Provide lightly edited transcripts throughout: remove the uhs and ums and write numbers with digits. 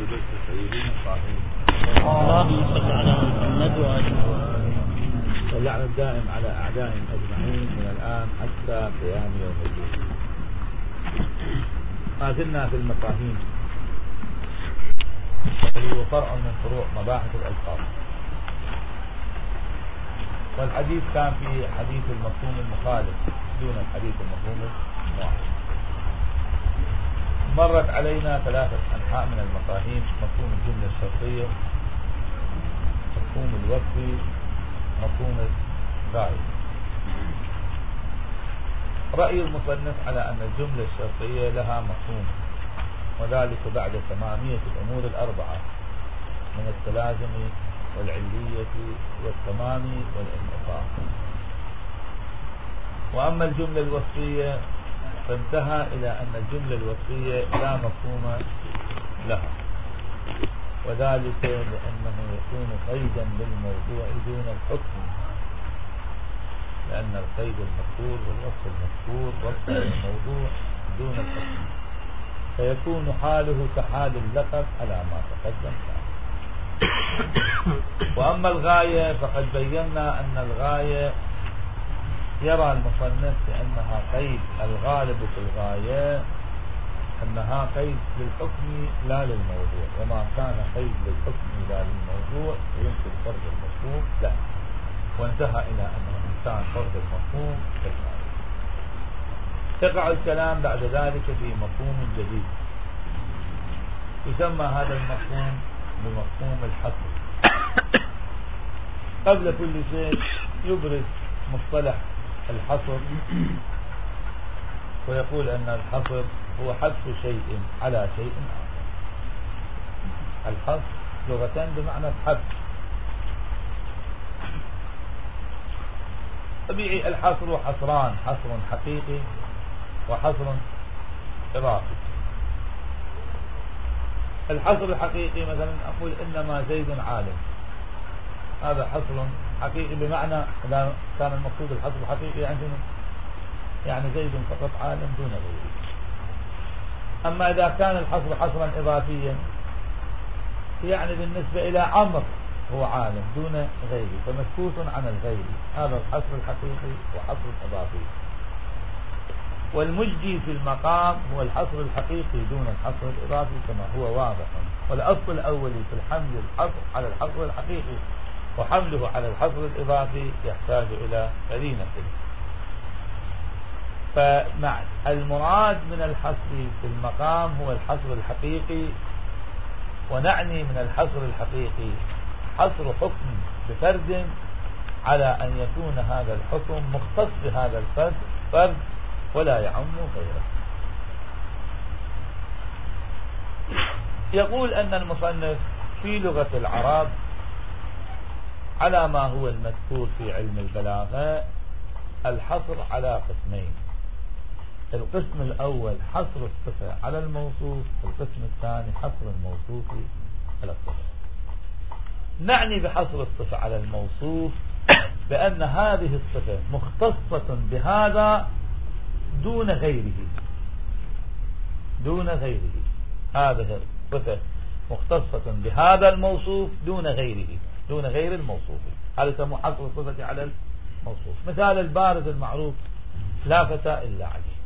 درس سيدنا صحيح. اللهم صل على محمد وآله. واللعن الدائم على أعدائهم أجمعين من الآن حتى قيام يوم الدين. ما زلنا في المفاهيم، وهو فرع من فروع مباحث الألفاظ. والحديث كان في حديث المفهوم المخالف دون الحديث المفهوم الموافق. مرت علينا ثلاثة أنحاء من المفاهيم: مفهوم الجملة الشرطية، مفهوم الوصفي، مفهوم الغاية. رأي المصنف على أن الجملة الشرطية لها مفهوم، وذلك بعد ثمانية الأمور الأربعة من التلازم والعلية والتمام والانقطاع. وأما الجملة الوصفية فانتهى إلى أن الجملة الوصفية لا مفهوم لها، وذلك لأنه يكون قيدا للموضوع دون الحكم، لأن القيد المذكور والوصف المذكور وصف للموضوع دون الحكم، فيكون حاله كحال اللقب على ما تقدم. وأما الغاية فقد بينا أن الغاية يرى المصنف بأنها قيد الغالب في الغاية أنها قيد للحكم لا للموضوع، وما كان قيد للحكم لا للموضوع يمكن فرض المفهوم لا، وانتهى إلى أن الإنسان فرض المفهوم كالغاية. يقع الكلام بعد ذلك في مفهوم جديد يسمى هذا المفهوم بمفهوم الحصر. قبل كل شيء يبرز مصطلح الحصر ويقول أن الحصر هو حذف شيء على شيء آخر. الحصر لغة بمعنى الحذف. طبيعي الحصر حصران: حصر حقيقي وحصر إضافي. الحصر الحقيقي مثلا أقول إنما زيد عالم، هذا حصر حقيقي بمعنى إذا كان المقصود الحصر الحقيقي عندنا يعني زيد فقط عالم دون غيره. أما إذا كان الحصر حصرا إضافيا يعني بالنسبة إلى عمر هو عالم دون غيره، فمسكوت عن الغير، هذا الحصر الحقيقي وحصر إضافي. والمجدي في المقام هو الحصر الحقيقي دون الحصر الإضافي كما هو واضح. والأصل الأولي في الحمل الحصر على الحصر الحقيقي، وحمله على الحصر الإضافي يحتاج إلى قرينة. فالمراد من الحصر في المقام هو الحصر الحقيقي، ونعني من الحصر الحقيقي حصر حكم بفرد على أن يكون هذا الحكم مختص بهذا الفرد ولا يعم غيره. يقول أن المصنف في لغة العرب على ما هو المذكور في علم البلاغة الحصر على قسمين: القسم الأول حصر الصفة على الموصوف، القسم الثاني حصر الموصوف على الصفة. نعني بحصر الصفة على الموصوف بأن هذه الصفة مختصة بهذا دون غيره، هذه الصفة مختصة بهذا الموصوف دون غيره، دون غير الموصوف. هذا يسمى حصر الصفة على الموصوف. مثال البارز المعروف: لا فتى إلا علي.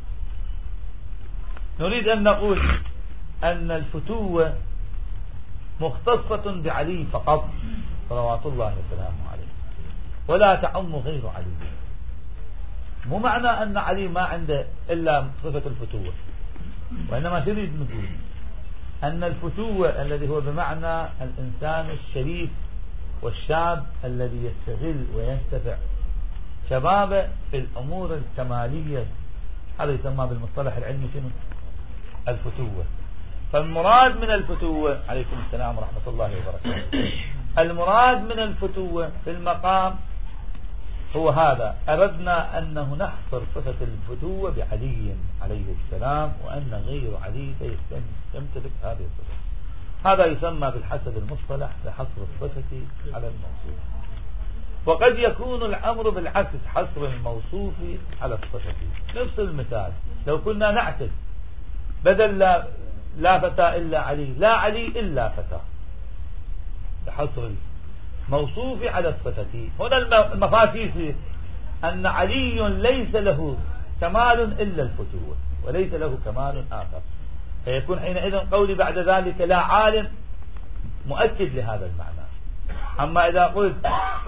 نريد أن نقول أن الفتوة مختصة بعلي فقط صلوات الله وسلامه عليه، ولا تعم غير علي. مو معنى أن علي ما عنده إلا صفة الفتوة، وإنما تريد نقول أن الفتوة الذي هو بمعنى الإنسان الشريف والشاب الذي يستغل وينتفع شبابه في الأمور الكمالية، هذا يسمى بالمصطلح العلمي شنو؟ الفتوة. فالمراد من الفتوة، عليكم السلام ورحمة الله وبركاته، المراد من الفتوة في المقام هو هذا. أردنا أنه نحصر صفة الفتوة بعلي عليه السلام، وأن غير علي يمتلك هذه الصفة. هذا يسمى بالحسب المصطلح لحصر الصفة على الموصوف. وقد يكون الأمر بالعكس، حصر الموصوف على الصفة. نفس المثال: لو كنا نعكس بدل لا فتى إلا علي، لا علي إلا فتى، بحصر الموصوف على الصفة. هنا المفاسيس أن علي ليس له كمال إلا الفتوة، وليس له كمال آخر، فيكون حينئذ قولي بعد ذلك لا عالم مؤكد لهذا المعنى. أما إذا قلت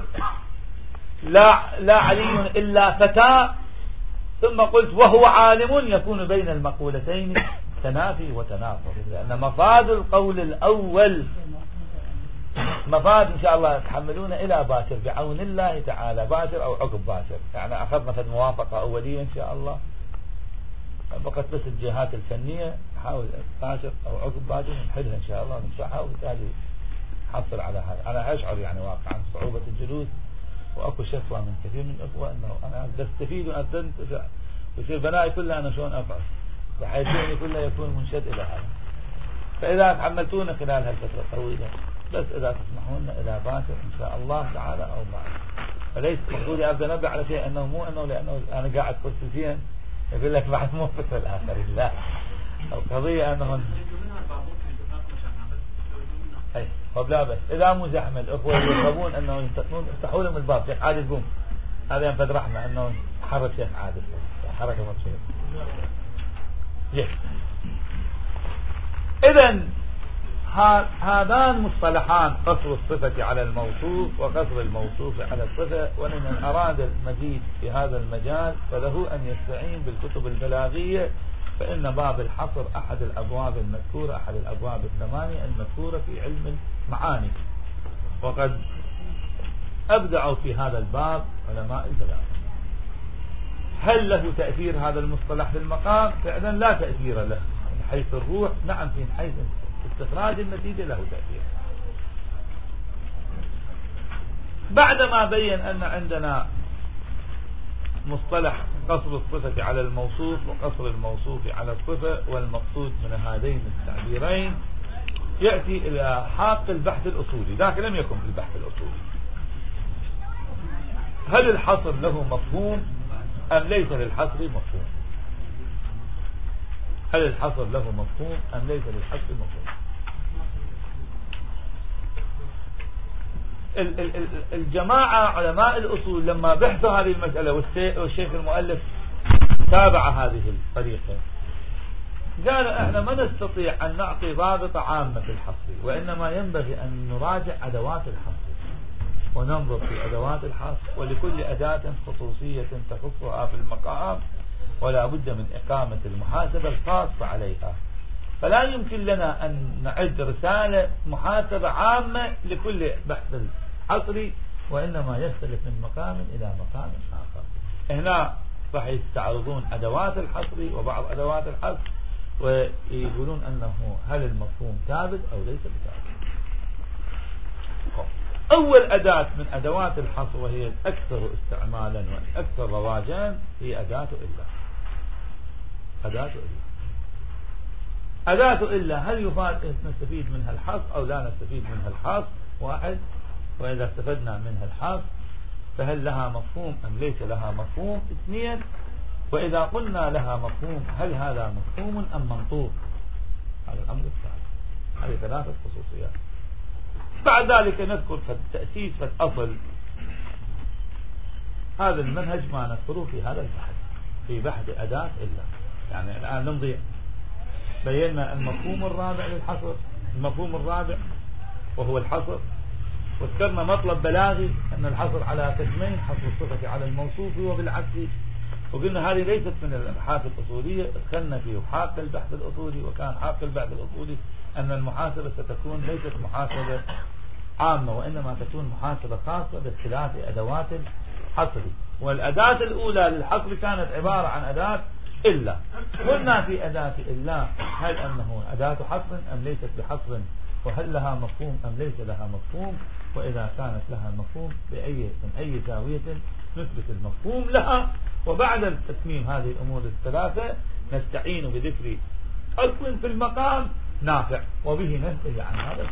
لا علي إلا فتى ثم قلت وهو عالم، يكون بين المقولتين تنافي وتناقض، لأن مفاد القول الأول مفاد إن شاء الله تحملون إلى باكر بعون الله تعالى، باكر أو عقب باكر، يعني أخذنا في موافقة أولية إن شاء الله، بقت بس الجهات الفنية نحاول باكر أو عقب باكر نحلها إن شاء الله ونمسحها، وبالتالي حصل على هذا. أنا أشعر يعني واقعا صعوبة الجلوس، وأكو شكوى من كثير من الأخوة أنه أنا بستفيد وأستنتفع، ويصير بنائي كلها أنا شلون أفعل، بحيث أني كله يكون منشد إلى هذا. فإذا تحملتونا خلال هالفترة الطويلة، بس إذا تسمحون إلى باكر إن شاء الله تعالى أو بعد، فليس مقصودي أبدأ نبع على شيء أنه مو أنه لأنه أنا قاعد فلسفيا يقول لك بعد مو فكر الآخرين، لا، القضية أنه أي لا بس إذا مو زحمة الأخوة يرغبون أنه ينتقلون افتحوا لهم الباب. شيخ عادل قوم، هذا ينفذ رحمة أنه حرك شيخ عادل حركة مبسوط. إذن هذان مصطلحان، قصر الصفة على الموصوف وقصر الموصوف على الصفة، ولمن أراد المزيد في هذا المجال فله أن يستعين بالكتب البلاغية، فإن باب الحصر أحد الأبواب المذكورة، أحد الأبواب الثمانية المذكورة في علم المعاني، وقد أبدعوا في هذا الباب علماء البلاغة. هل له تأثير هذا المصطلح في المقام؟ فعلا لا تأثير له من حيث الروح، نعم في حيث استخراج النتيجة له تأثير. بعدما بين أن عندنا مصطلح قصر الصفة على الموصوف وقصر الموصوف على الصفة، والمقصود من هذين التعبيرين يأتي إلى حاق البحث الأصولي. ذاك لم يكن في البحث الأصولي. هل الحصر له مفهوم أم ليس للحصر مفهوم؟ هل الحصر له مفهوم أم ليس للحصر مفهوم؟ الجماعة علماء الأصول لما بحثوا هذه المسألة، والشيخ المؤلف تابع هذه الطريقة، قالوا احنا ما نستطيع أن نعطي ضابط عامة في الحصر، وإنما ينبغي أن نراجع أدوات الحصر وننظر في أدوات الحصر، ولكل أداة خصوصية تخصها في المقام، ولا بد من إقامة المحاسبة الخاصة عليها. فلا يمكن لنا أن نعد رسالة محاسبة عامة لكل بحث حصري، وإنما يختلف من مقام إلى مقام آخر. هنا راح يستعرضون أدوات الحصر وبعض أدوات الحصر، ويقولون أنه هل المفهوم ثابت أو ليس بثابت. أول أداة من أدوات الحصر وهي الأكثر استعمالا والأكثر رواجا هي أداة إلا. أداة إلا، أداة إلا هل يفاد نستفيد منها الحصر أو لا نستفيد منها الحصر؟ واحد. وإذا استفدنا منها الحصر فهل لها مفهوم أم ليس لها مفهوم؟ اثنين. وإذا قلنا لها مفهوم هل هذا مفهوم أم منطوق؟ هذا الأمر الثالث. هذه ثلاثة خصوصيات. بعد ذلك نذكر تأسيس الأصل. هذا المنهج ما نذكره في هذا البحث، في بحث أداة إلا. يعني الآن نمضي بينا المفهوم الرابع للحصر، المفهوم الرابع وهو الحصر، وذكرنا مطلب بلاغي أن الحصر على قسمين، حصر الصفة على الموصوف وبالعكس، وقلنا هذه ليست من الأبحاث الأصولية، دخلنا في حاق البحث الأصولي، وكان حاق البحث الأصولي أن المحاسبة ستكون ليست محاسبة عامة، وإنما تكون محاسبة خاصة باختلاف أدوات الحصر. والأداة الأولى للحصر كانت عبارة عن أداة إلا. قلنا في أداة إلا هل أنه أداة حصر أم ليست بحصر، وهل لها مفهوم أم ليس لها مفهوم، وإذا كانت لها مفهوم من أي زاوية نثبت المفهوم لها. وبعد التتميم هذه الأمور الثلاثة نستعين بذكر أصل في المقام نافع، وبه ننتهي عن هذا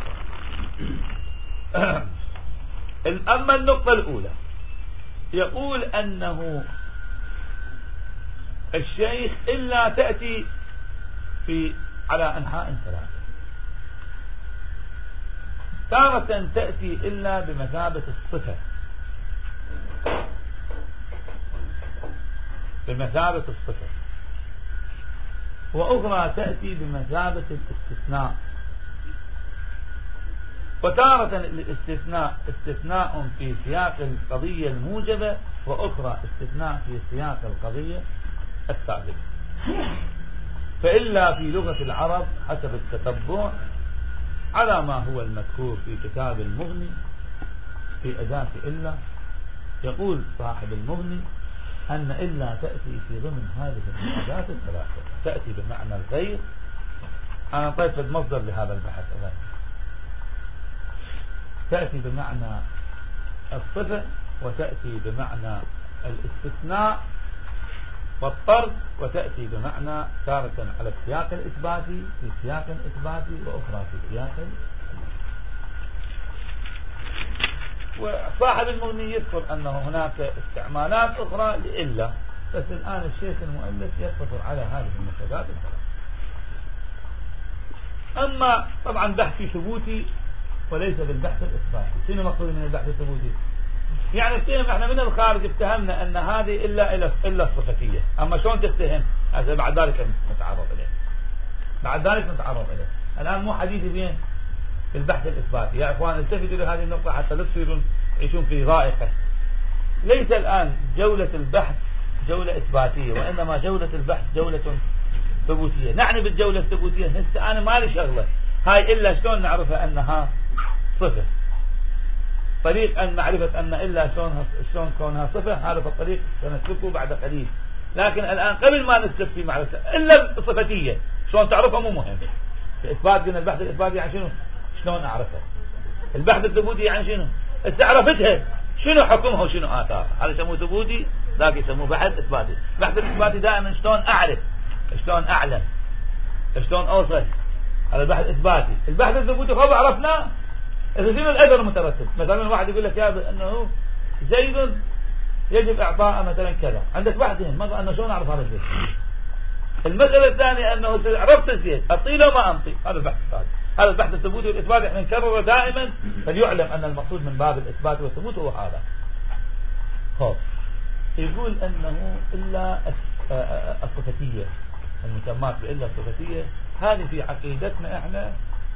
الفرق. أما النقطة الأولى يقول أنه الشيخ إلا تأتي في على أنحاء ثلاثة. تارة تأتي إلا بمثابة الصفة، بمثابة الصفة، وأخرى تأتي بمثابة الاستثناء. وتارة الاستثناء استثناء في سياق القضية الموجبة، وأخرى استثناء في سياق القضية الثابتة. فإلا في لغة العرب حسب التتبع على ما هو المذكور في كتاب المغني في أداة إلا. يقول صاحب المغني أن إلا تأتي في ضمن هذه الأداة الثلاثة، تأتي بمعنى الغير. أنا طيب مصدر لهذا البحث أذن. تأتي بمعنى الصفة، وتأتي بمعنى الاستثناء والطرد، وتأتي بمعنى تارة على السياق الإثباتي في سياق إثباتي، وأخرى في سياق. وصاحب المغني يذكر أنه هناك استعمالات أخرى لإلا، بس الآن الشيخ المؤلف يقتصر على هذه المفردات الثلاث. أما طبعا بحثي ثبوتي وليس بالبحث الإثباتي. شنو مقصود من البحث الثبوتي؟ يعني اتهم احنا من الخارج اتهمنا ان هذه الا الصفتيه، اما شلون تتهم؟ هذا بعد ذلك نتعرض اليه، بعد ذلك نتعرض اليه. الان مو حديثي بين في البحث الاثباتي. يا اخوان التفتوا لهذه النقطه حتى لا تصيرون تعيشون في ضائقه. ليس الان جوله البحث جوله اثباتيه، وانما جوله البحث جوله ثبوتيه. نعني بالجوله الثبوتيه هسه انا مالي شغله هاي الا شلون نعرفها انها صفه. طريق أن معرفة أن إلا شلون كونها صفة، هذا في الطريق سنسلكه بعد قليل. لكن الآن قبل ما نسلك في معرفة إلا الصفتية شلون تعرفها مو مهم. الإثبات قلنا البحث الإثباتي يعني شنو؟ شلون أعرفها. البحث الثبوتي يعني شنو؟ استعرفتها شنو حكمها وشنو آثار. هذا يسموه ثبوتي، ذاك يسموه بحث إثباتي. البحث الإثباتي دائما شلون أعرف، شلون أعلم، شلون أوصل. هذا البحث الإثباتي. البحث الثبوتي خلاص عرفناه. إذا شنو الأثر المترتب؟ مثلا واحد يقول لك يا أنه زيد يجب إعطاء مثلا كذا، عندك بحثين، مرة أنه شلون أعرف هذا الزيد. المسألة الثانية أنه عرفت الزيد أعطي له ما أعطي، هذا البحث الثالث. هذا البحث الثبوتي والإثبات احنا نكرره دائما فليعلم أن المقصود من باب الإثبات والثبوت هو هذا. خوف يقول أنه إلا الصفتية المسمات بإلا الصفتية هذه في عقيدتنا احنا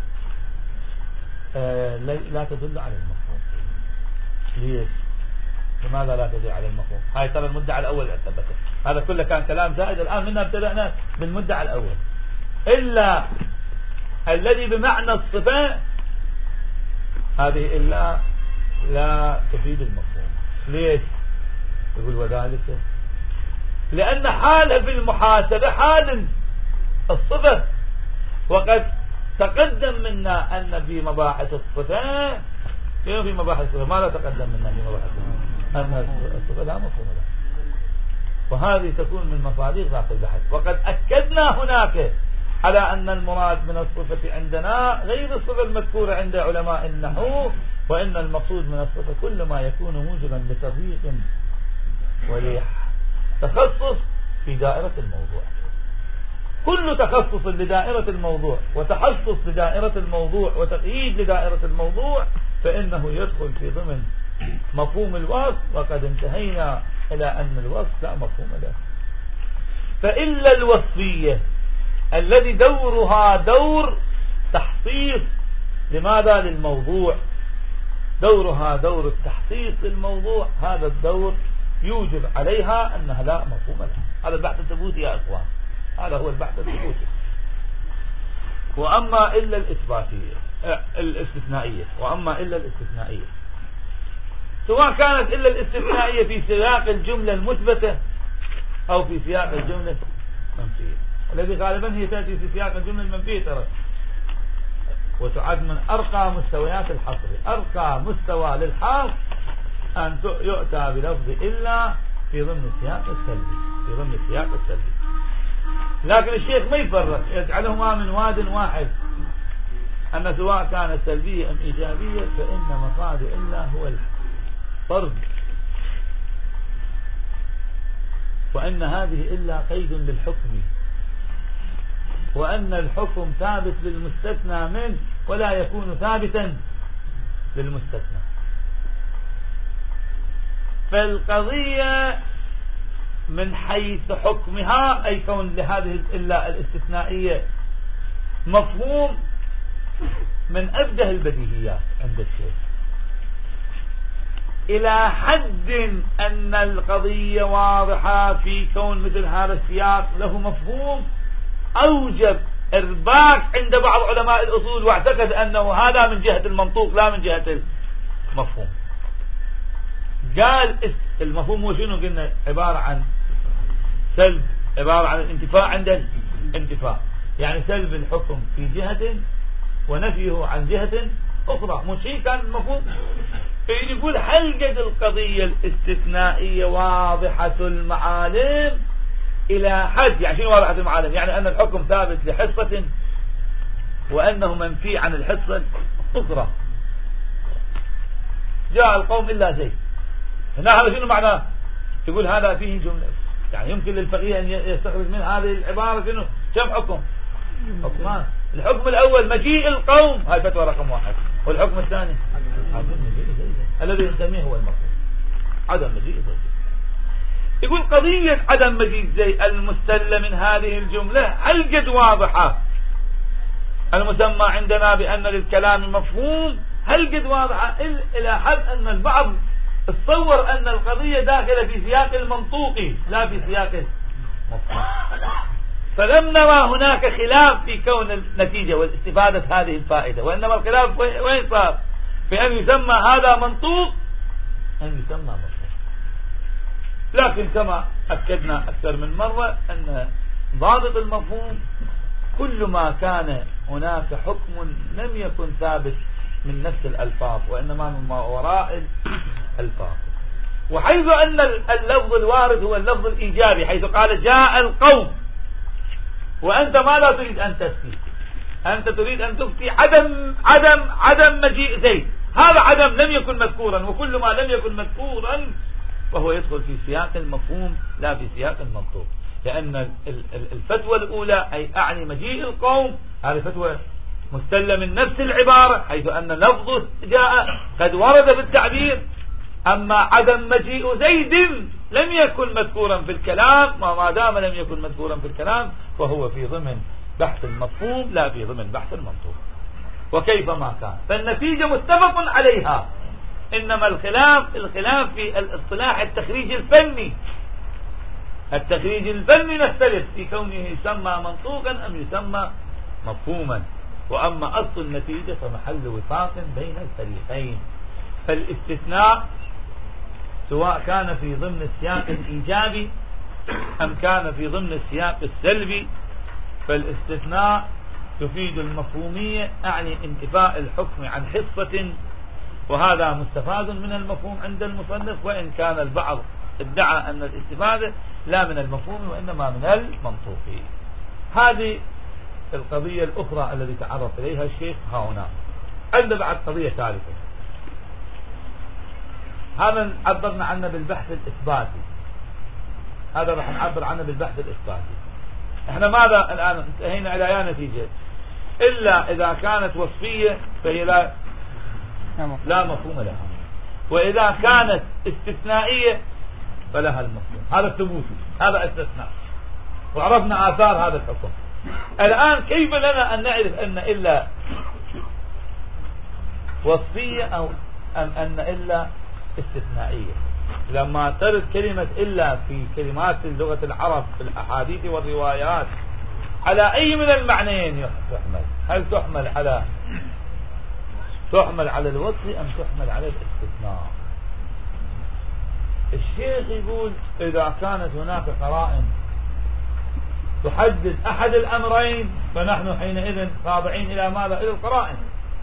لا تدل على المفهوم. ليش؟ لماذا لا تدل على المفهوم؟ هاي ترى المدعى الأول اعتبته. هذا كله كان كلام زائد. الآن منا ابتدأنا بالمدعى الأول. إلا الذي بمعنى الصفة هذه إلا لا تفيد المفهوم. ليش؟ يقول وذلك لأن حالها في المحاسبة حال الصفة، وقد تقدم منا أن في مباحث الصفة في مباحث الصفة ما لا تقدم منا في مباحث الصفة أن الصفة لا مفهوم لها، وهذه تكون من مصادر ذات البحث. وقد أكدنا هناك على أن المراد من الصفة عندنا غير الصفة المذكورة عند علماء النحو، وإن المقصود من الصفة كل ما يكون موجبا لتضييق ولتخصص في دائرة الموضوع. كل تخصص لدائرة الموضوع وتحصص لدائرة الموضوع وتقييد لدائرة الموضوع فإنه يدخل في ضمن مفهوم الوصف، وقد انتهينا إلى أن الوصف لا مفهوم له. فإلا الوصفية الذي دورها دور تحصيص، لماذا؟ للموضوع، دورها دور التحصيص للموضوع، هذا الدور يوجب عليها أنها لا مفهوم لها. هذا البحث الثبوتي يا أخوان، هذا هو البحث الثبوتي. وأما إلا الإثباتية الاستثنائية، وأما إلا الاستثنائية سواء كانت إلا الاستثنائية في سياق الجملة المثبتة أو في سياق الجملة المنفية، الذي غالبا هي تأتي في سياق الجملة المنفية ترى، وتعد من أرقى مستويات الحصر. أرقى مستوى للحصر أن يؤتى بلفظ إلا في ضمن السياق السلبي، في ضمن السياق السلبي. لكن الشيخ ما يفرق، يجعلهما من واد واحد، أن سواء كانت سلبية أم إيجابية فإن مفاد إلا هو الطرد، وأن هذه إلا قيد للحكم، وأن الحكم ثابت للمستثنى منه ولا يكون ثابتا للمستثنى. فالقضية من حيث حكمها أي كون لهذه الإلا الاستثنائية مفهوم من أبده البديهيات عند الشيخ، إلى حد أن القضية واضحة في كون مثل هذا السياق له مفهوم أوجب إرباك عند بعض علماء الأصول، واعتقد أنه هذا من جهة المنطوق لا من جهة المفهوم. قال المفهوم هو شنو؟ قلنا عبارة عن سلب، عبارة عن الانتفاء عند الانتفاء، يعني سلب الحكم في جهة ونفيه عن جهة أخرى. مش هي كان المفهوم؟ يقول هل قد القضية الاستثنائية واضحة المعالم إلى حد، يعني شنو واضحة المعالم؟ يعني أن الحكم ثابت لحصة وأنه منفي عن الحصة الأخرى. جاء القوم إلا زيد، هنا هذا شنو معناه؟ يقول هذا فيه جملة، يعني يمكن للفقيه أن يستخرج من هذه العبارة شنو؟ كم حكم؟ حكمان. الحكم الأول مجيء القوم، هاي فتوى رقم 1. والحكم الثاني عدم مجيء زيد الذي نسميه هو المفهوم، عدم مجيء زيد. يقول قضية عدم مجيء زيد المستلة من هذه الجملة هل قد واضحة؟ المسمى عندنا بأن للكلام مفهوم هل قد واضحة إلى حد أن البعض تصور أن القضية داخلة في سياق المنطوقي لا في سياق المفهوم. فلم نرى هناك خلاف في كون النتيجة والاستفادة هذه الفائدة، وإنما الخلاف وين صار؟ في أن يسمى هذا منطوق أن يسمى مفهوم. لكن كما أكدنا أكثر من مرة أن ضابط المفهوم كل ما كان هناك حكم لم يكن ثابت من نفس الألفاظ وإنما من وراء الألفاظ. وحيث أن اللفظ الوارد هو اللفظ الإيجابي، حيث قال جاء القوم، وأنت ما لا تريد أن تفتي، أنت تريد أن تفتي عدم مجيء زيد، هذا عدم لم يكن مذكورا، وكل ما لم يكن مذكورا فهو يدخل في سياق المفهوم لا في سياق المنطوق. لأن الفتوى الأولى أي أعني مجيء القوم هذه فتوى مستلة من نفس العبارة، حيث أن لفظ جاء قد ورد بالتعبير. أما عدم مجيء زيد لم يكن مذكورا في الكلام، ما دام لم يكن مذكورا في الكلام فهو في ضمن بحث المفهوم لا في ضمن بحث المنطوق. وكيف ما كان فالنتيجة متفق عليها، إنما الخلاف في الاصطلاح التخريج الفني. التخريج الفني نختلف في كونه يسمى منطوقا أم يسمى مفهوما، وأما أصل النتيجة فمحل وفاق بين الفريقين. فالاستثناء سواء كان في ضمن السياق الإيجابي أم كان في ضمن السياق السلبي، فالاستثناء تفيد المفهومية، أعني انتفاء الحكم عن حصة، وهذا مستفاد من المفهوم عند المصنف، وإن كان البعض ادعى أن الاستفادة لا من المفهوم وإنما من المنطوق. هذه القضية الأخرى التي تعرف إليها الشيخ هنا. عند بعد قضية ثالثة، هذا عبرنا عنه بالبحث الإثباتي، هذا راح نعبر عنه بالبحث الإثباتي. احنا ماذا الآن انتهينا إلى أي نتيجة؟ إلا إذا كانت وصفية فهي لا مفهوم لها، وإذا كانت استثنائية فلها المفهوم. هذا الثبوت، هذا استثناء، وعرفنا آثار هذا الحكم. الآن كيف لنا أن نعرف أن إلا وصفية أو أن إلا استثنائية؟ لما ترد كلمة إلا في كلمات لغة العرب في الأحاديث والروايات على أي من المعنيين تحمل؟ هل تحمل على الوصف أم تحمل على الاستثناء؟ الشيخ يقول إذا كانت هناك قرائن تحدد أحد الأمرين فنحن حينئذ خاضعين إلى ماذا؟ إلى القرائن.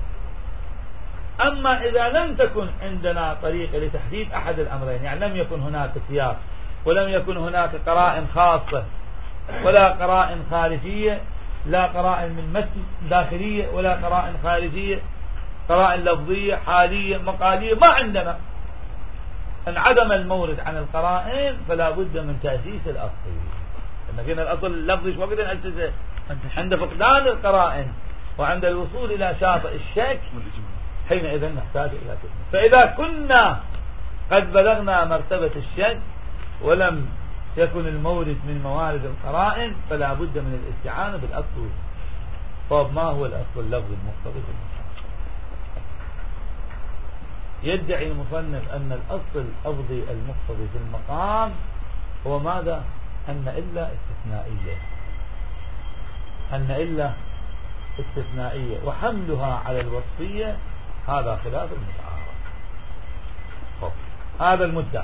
أما إذا لم تكن عندنا طريقة لتحديد أحد الأمرين، يعني لم يكن هناك سياق ولم يكن هناك قرائن خاصة ولا قرائن خارجية، لا قرائن من مثل داخلية ولا قرائن خارجية، قرائن لفظية حالية مقالية ما عندنا، انعدم المورد عن القرائن فلا بد من تأسيس الأصل. لما قلنا الأصل اللفظي شو وقت عند فقدان القرائن وعند الوصول إلى شاطئ الشك حينئذ نحتاج إلى تثبيت. فإذا كنا قد بلغنا مرتبة الشك ولم يكن المورد من موارد القرائن فلا بد من الاستعانة بالأصل. طب ما هو الأصل اللفظي المقتضي في المقام؟ يدعي المصنف أن الأصل اللفظي المقتضي في المقام هو ماذا؟ أن إلا استثنائية، أن إلا استثنائية، وحملها على الوصفية هذا خلاف المتعارف. هذا المدعى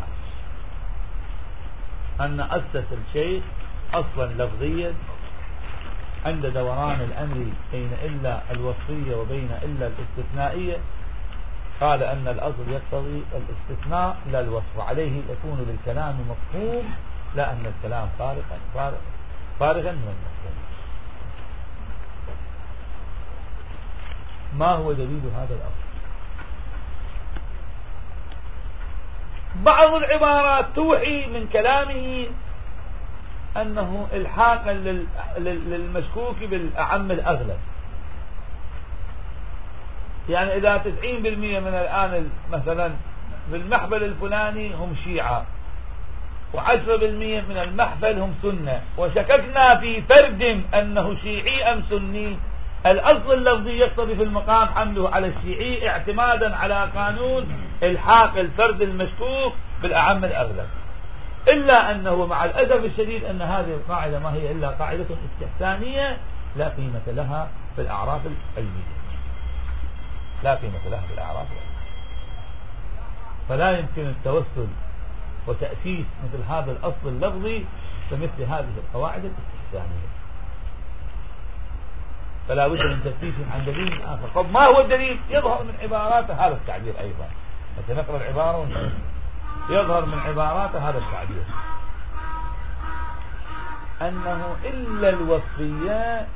أن أسس الشيء أصلا لفظيا عند دوران الأمر بين إلا الوصفية وبين إلا الاستثنائية، قال أن الأصل يقتضي الاستثناء لا الوصف، عليه يكون للكلام مفهوم لا أن الكلام فارغا من المفهوم. ما هو دليل هذا الأصل؟ بعض العبارات توحي من كلامه أنه إلحاقا للمشكوك بالأعم الأغلب. يعني إذا 90% من الآن مثلا بالمحفل الفلاني هم شيعة و10% من المحفل هم سنة، وشككنا في فرد أنه شيعي أم سني، الأصل اللفظي يقتضي في المقام حمله على الشيعي اعتمادا على قانون الحاق الفرد المشكوك بالأعم الأغلب. إلا أنه مع الأسف الشديد أن هذه القاعدة ما هي إلا قاعدة استحسانية لا قيمة لها في الأعراف العلمية، لا قيمة لها في الأعراف العلمية. فلا يمكن التوسل وتأسيس مثل هذا الأصل اللفظي بمثل هذه القواعد الاستحسانية، فلا بد من تأسيس عن دليل آخر. طب ما هو الدليل؟ يظهر من عبارات هذا التعبير أيضا، نقرأ العبارة يظهر من عبارات هذا التعبير أنه إلا الوصفية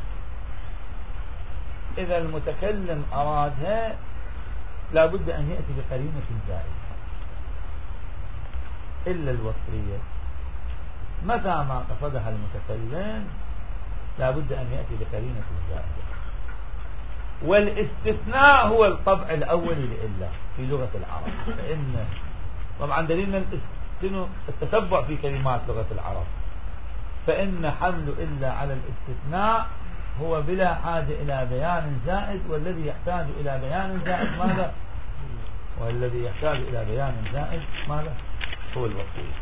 إذا المتكلم أرادها لا بد أن يأتي بقرينة زائدة. إلا الوصفية متى ما قصدها المتكلم لا بد أن يأتي بقرينة زائدة. والاستثناء هو الطبع الأولي لإلا في لغة العرب، فإن طبعا دليلنا التتبع في كلمات لغة العرب، فإن حمل إلا على الاستثناء هو بلا حاجة إلى بيان زائد، والذي يحتاج إلى بيان زائد ماذا؟ والذي يحتاج إلى بيان زائد ماذا؟ هو الوصفية.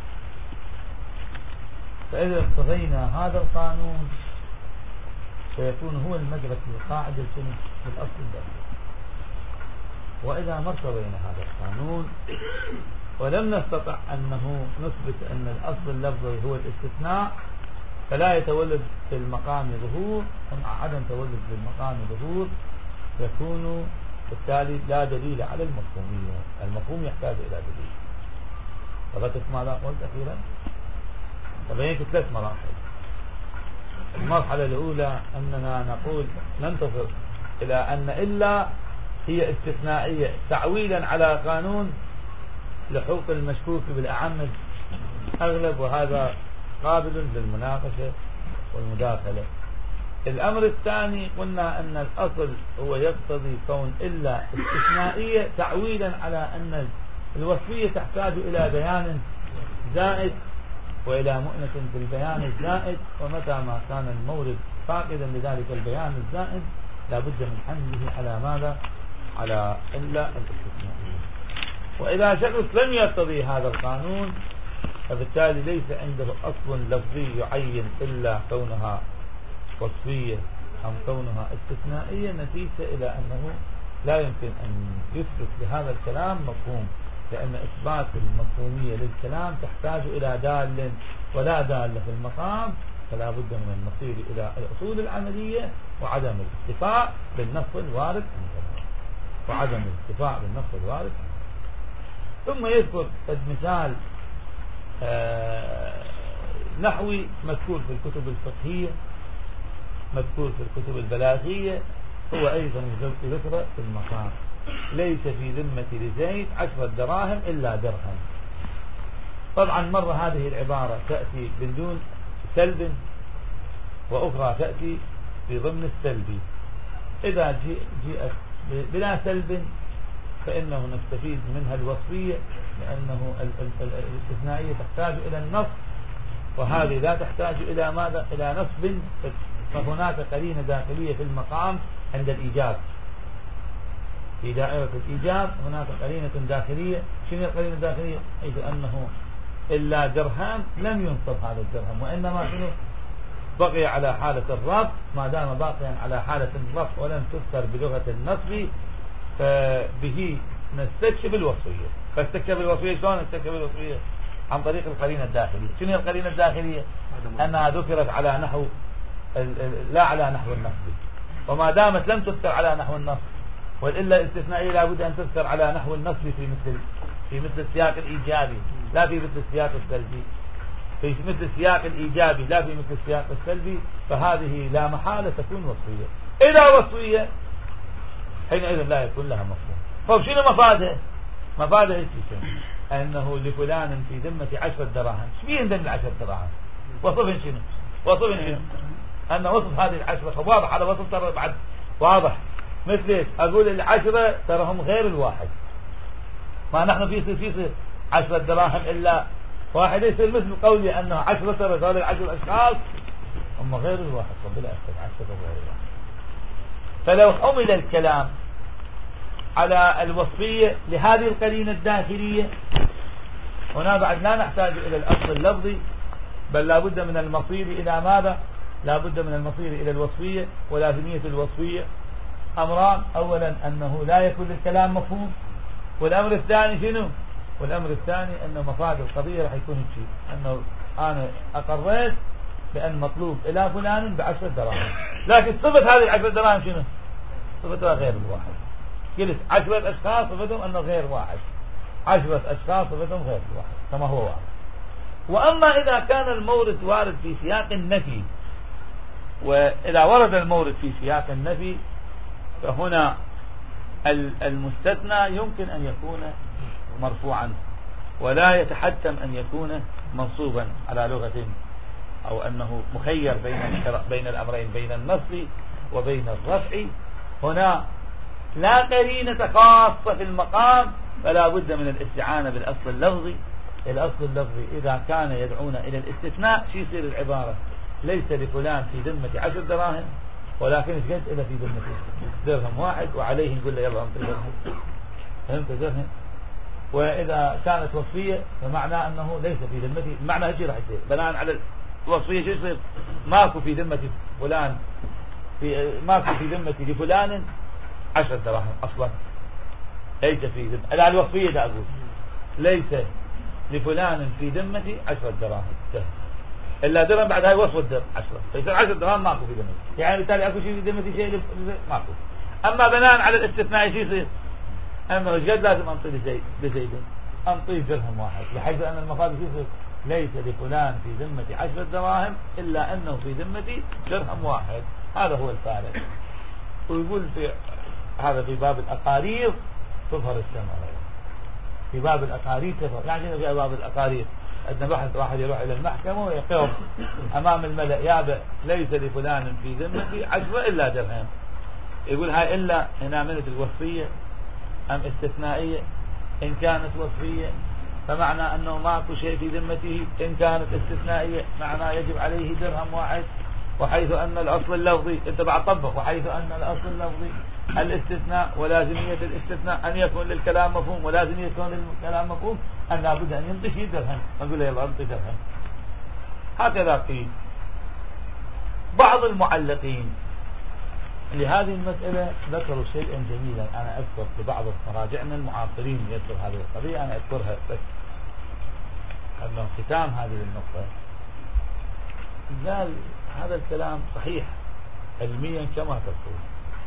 فإذا اقتضينا هذا القانون سيكون هو المدرك للقاعدة في الأصل اللفظي. وإذا ما ارتضينا هذا القانون ولم نستطع أنه نثبت أن الأصل اللفظي هو الاستثناء فلا يتولد في المقام ظهور، ومع عدم تولد في المقام ظهور يكون بالتالي لا دليل على المفهومية. المفهوم يحتاج إلى دليل. فبتت ماذا قلت أخيرا؟ تبينت 3 مراحل. المرحلة الأولى أننا نقول ننتصر إلى أن إلا هي استثنائية تعويلا على قانون لحوق المشكوك بالأعم أغلب، وهذا قابل للمناقشة والمداخلة. الأمر الثاني قلنا أن الأصل هو يقتضي كون إلا استثنائية تعويلا على أن الوصفية تحتاج إلى بيان زائد وإلى مؤنة في البيان الزائد، ومتى ما كان المورد فاقدا لذلك البيان الزائد لا بد من حمله على ماذا؟ على إلا الاستثنائية. وإذا شخص لم يقتضي هذا القانون فبالتالي ليس عنده أصل لفظي يعين إلا كونها وصفية أم كونها استثنائية، نتيجة إلى أنه لا يمكن أن يثبت لهذا الكلام مفهوم، لأن إثبات المفهومية للكلام تحتاج إلى دال، ولا دال في المقام، فلا بد من المصير إلى الأصول العملية وعدم الاكتفاء بالنص الوارد عنه، وعدم الاكتفاء بالنص الوارد عنه. ثم يذكر مثال نحوي مذكور في الكتب الفقهية، مذكور في الكتب البلاغية، هو أيضا ذكر في المقام: ليس في ذمة لزيد 10 دراهم إلا درهم. طبعا مرة هذه العبارة تأتي بدون سلب وأخرى تأتي في ضمن السلبي. إذا جاءت بلا سلب فإنه نستفيد منها الوصفية، لأنه الاستثنائية تحتاج إلى النص، وهذه لا تحتاج إلى ماذا؟ إلى نصب. فهناك قرينة داخلية في المقام عند الإيجاب، في دائرة الإيجاب هناك قرينة داخلية. شنو القرينة الداخلية؟ حيث أنه إلا درهم لم ينصب هذا الدرهم، وإنما شنو؟ بقي على حالة الرفع. ما دام باقيا على حالة الرفع ولم تذكر بلغة النصب فبه نستكشف الوصفية. فاستكشف الوصفية شلون نستكشف الوصفية؟ عن طريق القرينة الداخلية. شنو القرينة الداخلية؟ أنها ذكرت على نحو لا على نحو النصب، وما دامت لم تذكر على نحو النصب، وإلا الاستثنائية لابد أن تذكر على نحو النصب في مثل السياق الإيجابي لا في مثل السياق السلبي، في مثل السياق الإيجابي لا في مثل السياق السلبي، فهذه لا محالة تكون وصفية. إذا وصفية حينئذ لا يكون لها مفهوم. طيب شنو مفاده؟ مفاده الشيء أنه لفلان في ذمة 10 دراهم. شو يندم 10 دراهم؟ وصف شنو؟ وصف شنو؟ أن وصف هذه 10 واضح، على وصف ترى بعد واضح. مثل أقول 10 ترى هم غير الواحد، ما نحن في 10 دراهم إلا واحد، يصير مثل قولي أنه 10 ترى هذول 10 أشخاص هم غير الواحد، فبلا أكثر 10 غير الواحد. فلو حمل الكلام على الوصفية لهذه القرينة الداخلية، هنا بعد لا نحتاج إلى الأصل اللفظي، بل لا بد من المصير إلى ماذا؟ لا بد من المصير إلى الوصفية. ولازمية الوصفية أمران: أولا أنه لا يكون الكلام مفهوم، والأمر الثاني شنو؟ والأمر الثاني أنه مفاد القضية راح يكون الشيء أنه أنا أقررت بأن مطلوب إلى فلان ب10 دراهم، لكن صفة هذه 10 دراهم شنو؟ صفتها غير الواحد. قلت 10 أشخاص صفتهم أنه غير واحد، 10 أشخاص صفتهم غير الواحد كما هو واحد. وأما إذا كان المورد وارد في سياق النفي، وإذا ورد المورد في سياق النفي فهنا المستثنى يمكن أن يكون مرفوعا ولا يتحتم أن يكون منصوبا على لغة، أو أنه مخير بين الأمرين، بين النصب وبين الرفع. هنا لا قرينة خاصة في المقام، فلا بد من الاستعانة بالأصل اللفظي. الأصل اللفظي إذا كان يدعونا إلى الاستثناء شو يصير العبارة؟ ليس لفلان في ذمة 10 دراهم، ولكن قد إلى في ذمة درهم واحد وعليه نقول له يلا انطي درهم. فهمت درهم؟ وإذا كانت وصفية فمعنى أنه ليس في ذمته، معنى هالشيء راح يصير بناء على الوصفية. شو يصير؟ ماكو في ذمة فلان، ماكو في ذمة لفلان 10 دراهم أصلا، ليس في ذمة. لا الوصفية دا أقول ليس لفلان في ذمة 10 دراهم إلا درهم، بعد هاي وصف الدرهم 10، فيصير 10 دراهم ماكو في ذمة، يعني بالتالي أكو شيء في ذمة شيء ماكو. أما بناء على الاستثناء شو يصير؟ أنه قد لازم أنطي لزيد أنطي درهم واحد، بحيث أن المفاد يصير ليس لفلان في ذمة 10 دراهم إلا أنه في ذمة درهم واحد. هذا هو الفارق. ويقول في هذا في باب الأقارير تظهر الثمرة، في باب الأقارير تظهر، يعني في باب الأقارير عندنا بحث واحد يروح إلى المحكمة ويقوم أمام الملأ يابا ليس لفلان في ذمة 10 إلا درهم، يقول هاي إلا هنا منت الوصفية أم استثنائية؟ إن كانت وصفية فمعنى أنه ماكو شيء في ذمته، إن كانت استثنائية معنى يجب عليه درهم واحد. وحيث أن الأصل اللفظي أنت بعد طبق، وحيث أن الأصل اللفظي الاستثناء، ولازمية الاستثناء أن يكون للكلام مفهوم، ولازم يكون للكلام مفهوم أن لابد أن ينطي شيء درهم، نقول له يلا انطي درهم. هكذا قيل. بعض المعلقين لهذه المسألة ذكروا شيئا جميلا، أنا أذكر في بعض مراجعنا المعاصرين يذكر هذه القضية، أنا أذكرها بس أنه ختام هذه النقطة. قال هذا الكلام صحيح علميا كما تقول،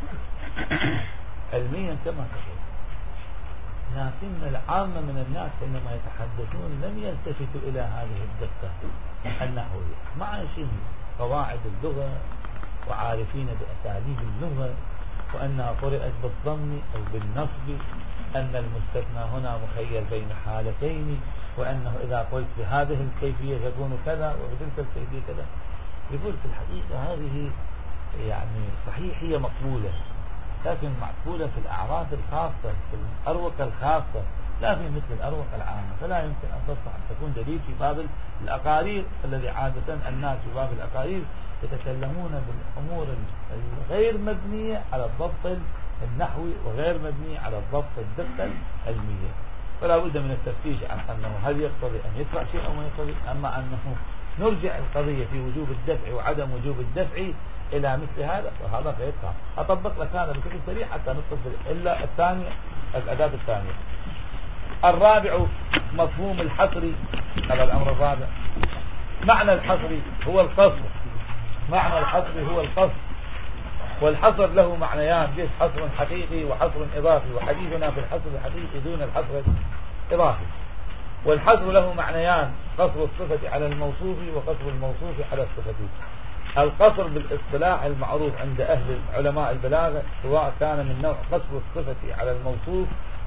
علميا كما تقول، لكن العامة من الناس حينما يتحدثون لم يلتفتوا إلى هذه الدقة النحوية، مع شيء قواعد اللغة وعارفين بأساليب اللغة، وأنها قرأت بالضم أو بالنصب، أن المستثنى هنا مخير بين حالتين، وأنه إذا قلت بهذه الكيفية يكون كذا وبتلك الكيفية كذا. يقول في الحقيقة هذه يعني صحيح هي مقبولة، لكن مقبولة في الأعراف الخاصة، في الأروقة الخاصة، لا في مثل الأروقة العامة، فلا يمكن أن تصح أن تكون دليل في باب الأقارير، الذي عادة الناس في باب الأقارير يتكلمون بالأمور الغير مبنية على الضبط النحوي وغير مبنية على الضبط الدقة العلمية، فلا بد من التفتيش عن أنه هل يقتضي أن يدفع شيء أو ما يقتضي، أما أنه نرجع القضية في وجوب الدفع وعدم وجوب الدفع إلى مثل هذا، وهذا فيدفع. أطبق لك هذا بشكل سريع حتى نتصل إلا الثانية، الأداة الثانية. الرابع مفهوم الحصر. هذا الأمر الرابع. معنى الحصر هو القصر، معنى الحصر هو القصر، والحصر له معنيان، جيش حصر حقيقي وحصر إضافي، وحديثنا في الحصر الحقيقي دون الحصر الإضافي. والحصر له معنيان، قصر الصفة على الموصوف وقصر الموصوف على الصفة. القصر بالاصطلاح المعروف عند أهل علماء البلاغة سواء كان من نوع قصر الصفة على الموصوف،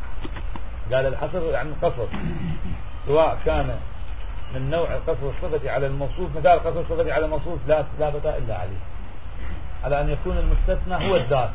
قال الحصر يعني قصر، سواء كان من نوع قصر الصفة على الموصوف، مثال قصر الصفة على الموصوف لا بتاء إلا عليه، على أن يكون المستثنى هو الذات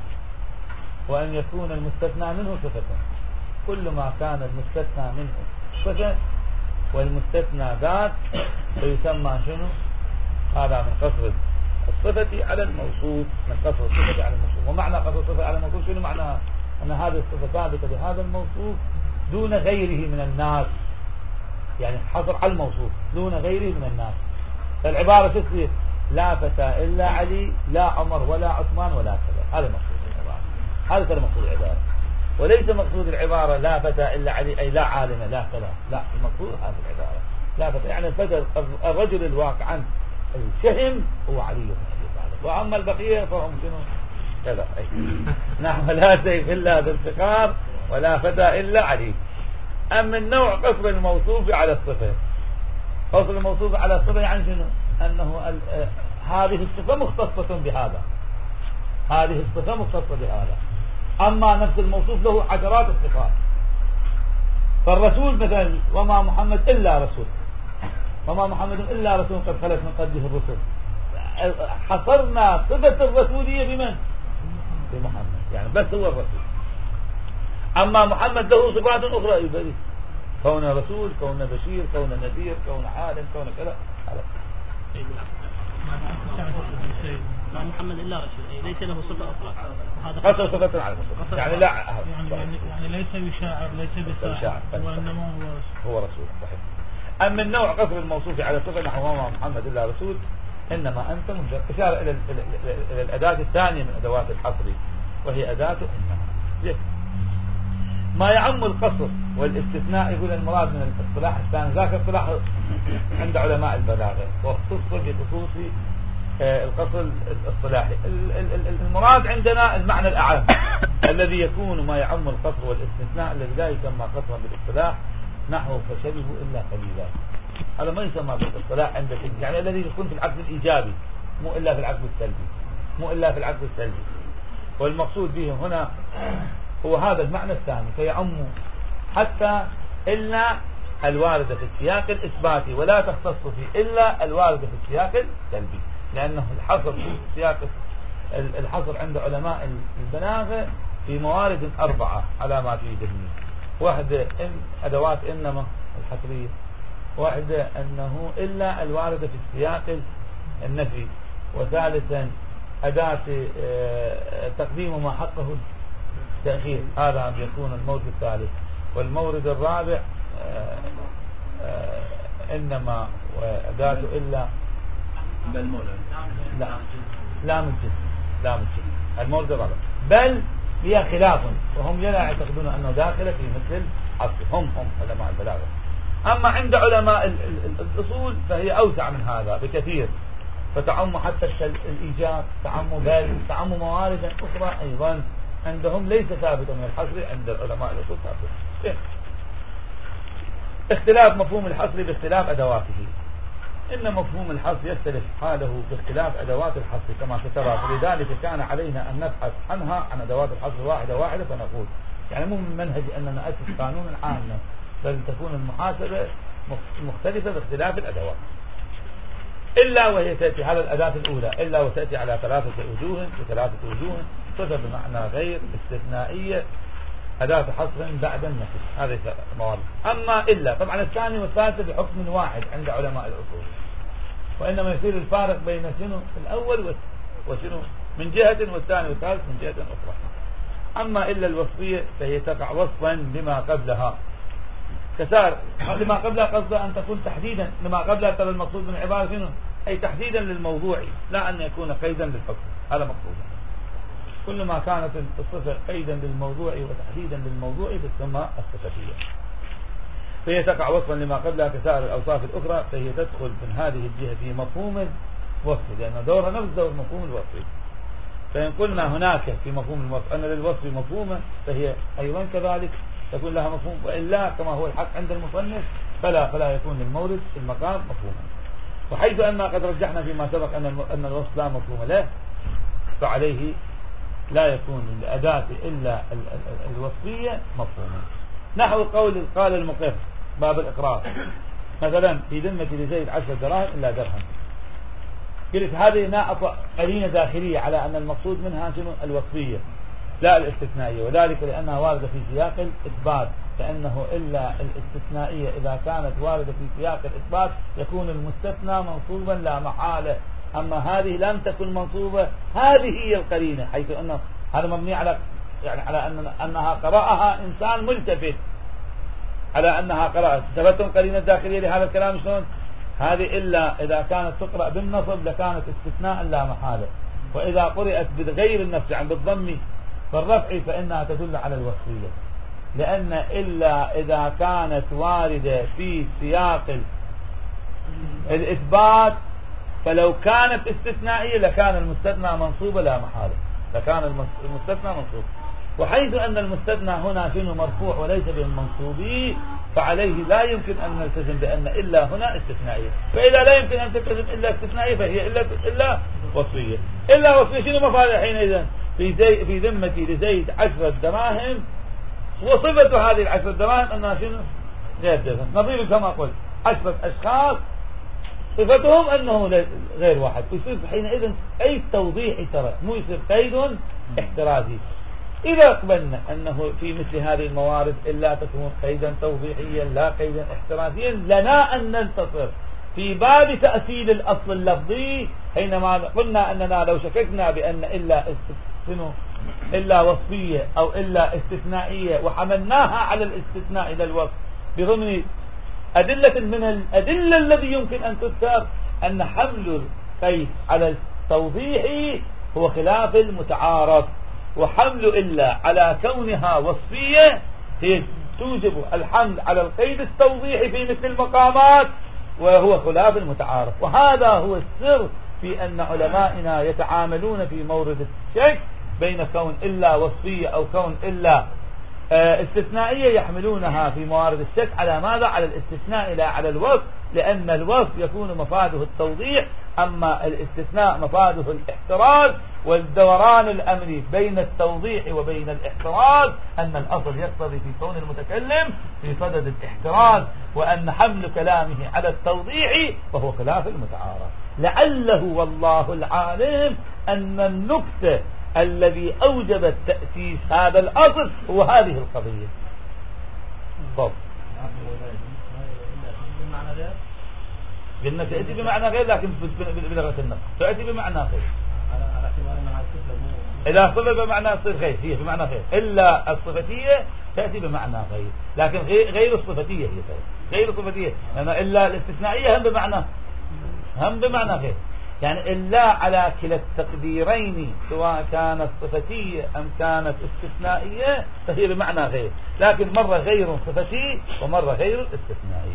وأن يكون المستثنى منه صفة. كل ما كان المستثنى منه صفة والمستثنى ذات فيسمى شنو؟ هذا من قصر الصفة على الموصوف، من قصر الصفة على الموصوف. ومعنى قصر الصفة على الموصوف شنو معنى؟ أن هذه الصفة ثابتة لهذا الموصوف دون غيره من الناس، يعني حصر على الموصوف دون غيره من الناس. فالعبارة تصير لا فتى إلا علي، لا عمر ولا عثمان ولا كذا، هذا مقصود العبارة، هذا مقصود العبارة. وليس مقصود العبارة لا فتى إلا علي أي لا عالم لا كذا، لا، المقصود هذه العبارة لا فتى يعني الفتى الرجل الواقع عن الشهم هو علي بن أبي طالب، وأما البقية فهم شنو كذا. نعم، لا سيف إلا بالفقار ولا فتى إلا علي. أما النوع قصر الموصوف على الصفة، قصر الموصوف على الصفة يعني شنو؟ أنه هذه الصفة مختصة بهذا، هذه الصفة مختصة بهذا، أما نفس الموصوف له عشرات الصفات. فالرسول مثلا وما محمد إلا رسول، وما محمد إلا رسول قد خلت من قبله الرسل، حصرنا صفة الرسولية بمن؟ بمحمد، يعني بس هو الرسول. أما محمد له صفات أخرى يبري، كون رسول، كون بشير، كون نذير، كون عالم، كون كذا. ما محمد إلا رسول، ليس له صفة أخرى، هذا قصر صفة على المصدر، يعني لا يعني ليس بشاعر، ليس بشاعر، وإنما هو رسول. صحيح. أما النوع قصر الموصوف على صفة نحو ما محمد إلا رسول، إنما أنت منذر. إشارة إلى الأداة الثانية من أدوات الحصر، وهي أداة إنما. ما يعم القصر والاستثناء يقول المراد من الاصطلاح الثاني، ذاك اصطلاح عند علماء البلاغة واختص بخصوص القصر الاصطلاحي. المراد عندنا المعنى الأعم الذي يكون ما يعم القصر والاستثناء الذي لا يسمى قصرا بالاصطلاح، نحو فشبه إلا قليلا. هذا ما يسمى بالاصطلاح عند يعني الذي يكون في العقد الإيجابي، مو إلا في العقد السلبي، مو إلا في العقد السلبي. والمقصود به هنا هو هذا المعنى الثاني، فيعم حتى إلا الواردة في السياق الإثباتي، ولا تختص في إلا الواردة في السياق السلبي، لأنه الحصر في سياق الحصر عند علماء البلاغة في موارد 4 على ما في ذهني. واحدة أدوات إنما الحصرية، واحدة أنه إلا الواردة في السياق النفي، وثالثا أداة تقديم ما حقه تأخير، هذا يكون المورد الثالث. والمورد الرابع إنما وأداة إلا لا مجد، لا مجد المورد الرابع، بل هي خلاف، وهم لا يعتقدون أنه داخل في مثل حصر، هم علماء البلاغة. أما عند علماء الأصول فهي أوسع من هذا بكثير، فتعم حتى الإيجاب، تعم موارد أخرى أيضا عندهم ليس ثابتا من الحصر، عند العلماء الأصول ثابت. اختلاف مفهوم الحصر باختلاف أدواته، إن مفهوم الحصر يختلف حاله باختلاف أدوات الحصر كما سترى، فلذلك كان علينا أن نبحث عنها عن أدوات الحصر واحدة فنقول، يعني مو من منهج أننا نأسس قانونا عاما، بل تكون المحاسبة مختلفة باختلاف الأدوات. إلا وهي تأتي على الأداة الأولى، إلا وتأتي على 3 وجوه بثلاثة وجوه، صفة بمعنى غير استثنائية، أداة حصر بعد النفي. هذه موارد. أما إلا طبعا الثاني والثالث بحكم واحد عند علماء الأصول، وإنما يصير الفارق بين شنو الأول وشنو من جهة والثاني والثالث من جهة أخرى. أما إلا الوصفية فهي تقع وصفا لما قبلها، كسار لما قبلها قصده أن تكون تحديدا لما قبلها. ترى المقصود من العبارة شنو؟ أي تحديدا للموضوع، لا أن يكون قيدا للحكم. هذا مقصوده. كل ما كانت الصفة قيدا للموضوع وتحديدا للموضوع تسمى الصفتية. فهي تقع وصفا لما قبلها كسائر الأوصاف الأخرى، فهي تدخل من هذه الجهة في مفهوم الوصف، لأن دورها نفس دور مفهوم الوصف. فإن قلنا هناك في مفهوم الوصف أن للوصف مفهوما، فهي أيضا كذلك تكون لها مفهوم، وإلا كما هو الحق عند المصنف فلا يكون للمورد في المقام مفهوما. وحيث أننا قد رجحنا فيما سبق أن الوصف لا مفهوم له، فعليه لا يكون للأداة إلا الوصفية مفهوما. نحو قول قال المقر باب الإقرار مثلا في ذمة لزيد 10 دراهم إلا درهم، قلت هذه ناقصة قرينة داخلية على أن المقصود منها شنو الوصفية لا الاستثنائية، وذلك لأنها واردة في سياق الإثبات، فإنه إلا الاستثنائية إذا كانت واردة في سياق الإثبات يكون المستثنى منصوبا لا محالة. أما هذه لم تكن منصوبة، هذه هي القرينة، حيث أنه هذا مبني على أنها قرأها إنسان ملتفت، على أنها قرأت. ثبتم قرينة داخلية لهذا الكلام شلون؟ هذه إلا إذا كانت تقرأ بالنصب لكانت استثناء لا محالة، وإذا قرأت بغير النصب يعني بالضم فالرفع فإنها تدل على الوصفية، لأن إلا إذا كانت واردة في سياق الإثبات فلو كانت استثنائية لكان المستثنى منصوبة لا محالة، لكان المستثنى منصوب. وحيث أن المستثنى هنا شنو مرفوع وليس بالمنصوبي، فعليه لا يمكن أن نلتزم بأن إلا هنا استثنائية. فإذا لا يمكن أن تلتزم إلا استثنائية فهي إلا وصفية. إلا وصفية شنو مفادها حينئذ؟ في ذمة لزيد 10 دراهم، وصفة هذه 10 دراهم أنها شنو غير درهم، نظير كما قلت 10 أشخاص صفتهم أنه غير واحد، ويصير حينئذ أي توضيحي، ترى مو يصير قيد احترازي. إذا قبلنا أنه في مثل هذه الموارد إلا تكون قيدا توضيحيا لا قيدا احترازيا، لنا أن ننتصر في باب تأصيل الأصل اللفظي، حينما قلنا أننا لو شككنا بأن إلا وصفية أو إلا استثنائية وحملناها على الاستثناء إلى الوصف بضمن أدلة من الأدلة الذي يمكن أن تذكر، أن حمل القيد على التوضيح هو خلاف المتعارف، وحمل إلا على كونها وصفية هي توجب الحمل على القيد التوضيحي في مثل المقامات، وهو خلاف المتعارف. وهذا هو السر في أن علمائنا يتعاملون في مورد الشك بين كون إلا وصفية أو كون إلا استثنائية، يحملونها في موارد الشك على ماذا؟ على الاستثناء لا على الوصف، لأن الوصف يكون مفاده التوضيح، أما الاستثناء مفاده الاحتراز. والدوران الأمري بين التوضيح وبين الاحتراز أن الأصل يقتضي في كون المتكلم في صدد الاحتراز، وأن حمل كلامه على التوضيح وهو خلاف المتعارف. لعله والله العالم أن النكتة الذي أوجبت تأسيس هذا الأصل هو هذه القضية. طب قلنا تأتي بمعنى غير، لكن بلغة النقل تأتي بمعنى غير، إذا صفة بمعنى صفة غير هي بمعنى غير، إلا الصفتية تأتي بمعنى غير، لكن غير الصفتية هي غير الصفتية، لأن إلا الاستثنائية هم بمعنى غير، يعني إلا على كلا التقديرين سواء كانت صفتية أم كانت استثنائية فهي بمعنى غير، لكن مرة غير صفتي ومرة غير استثنائي.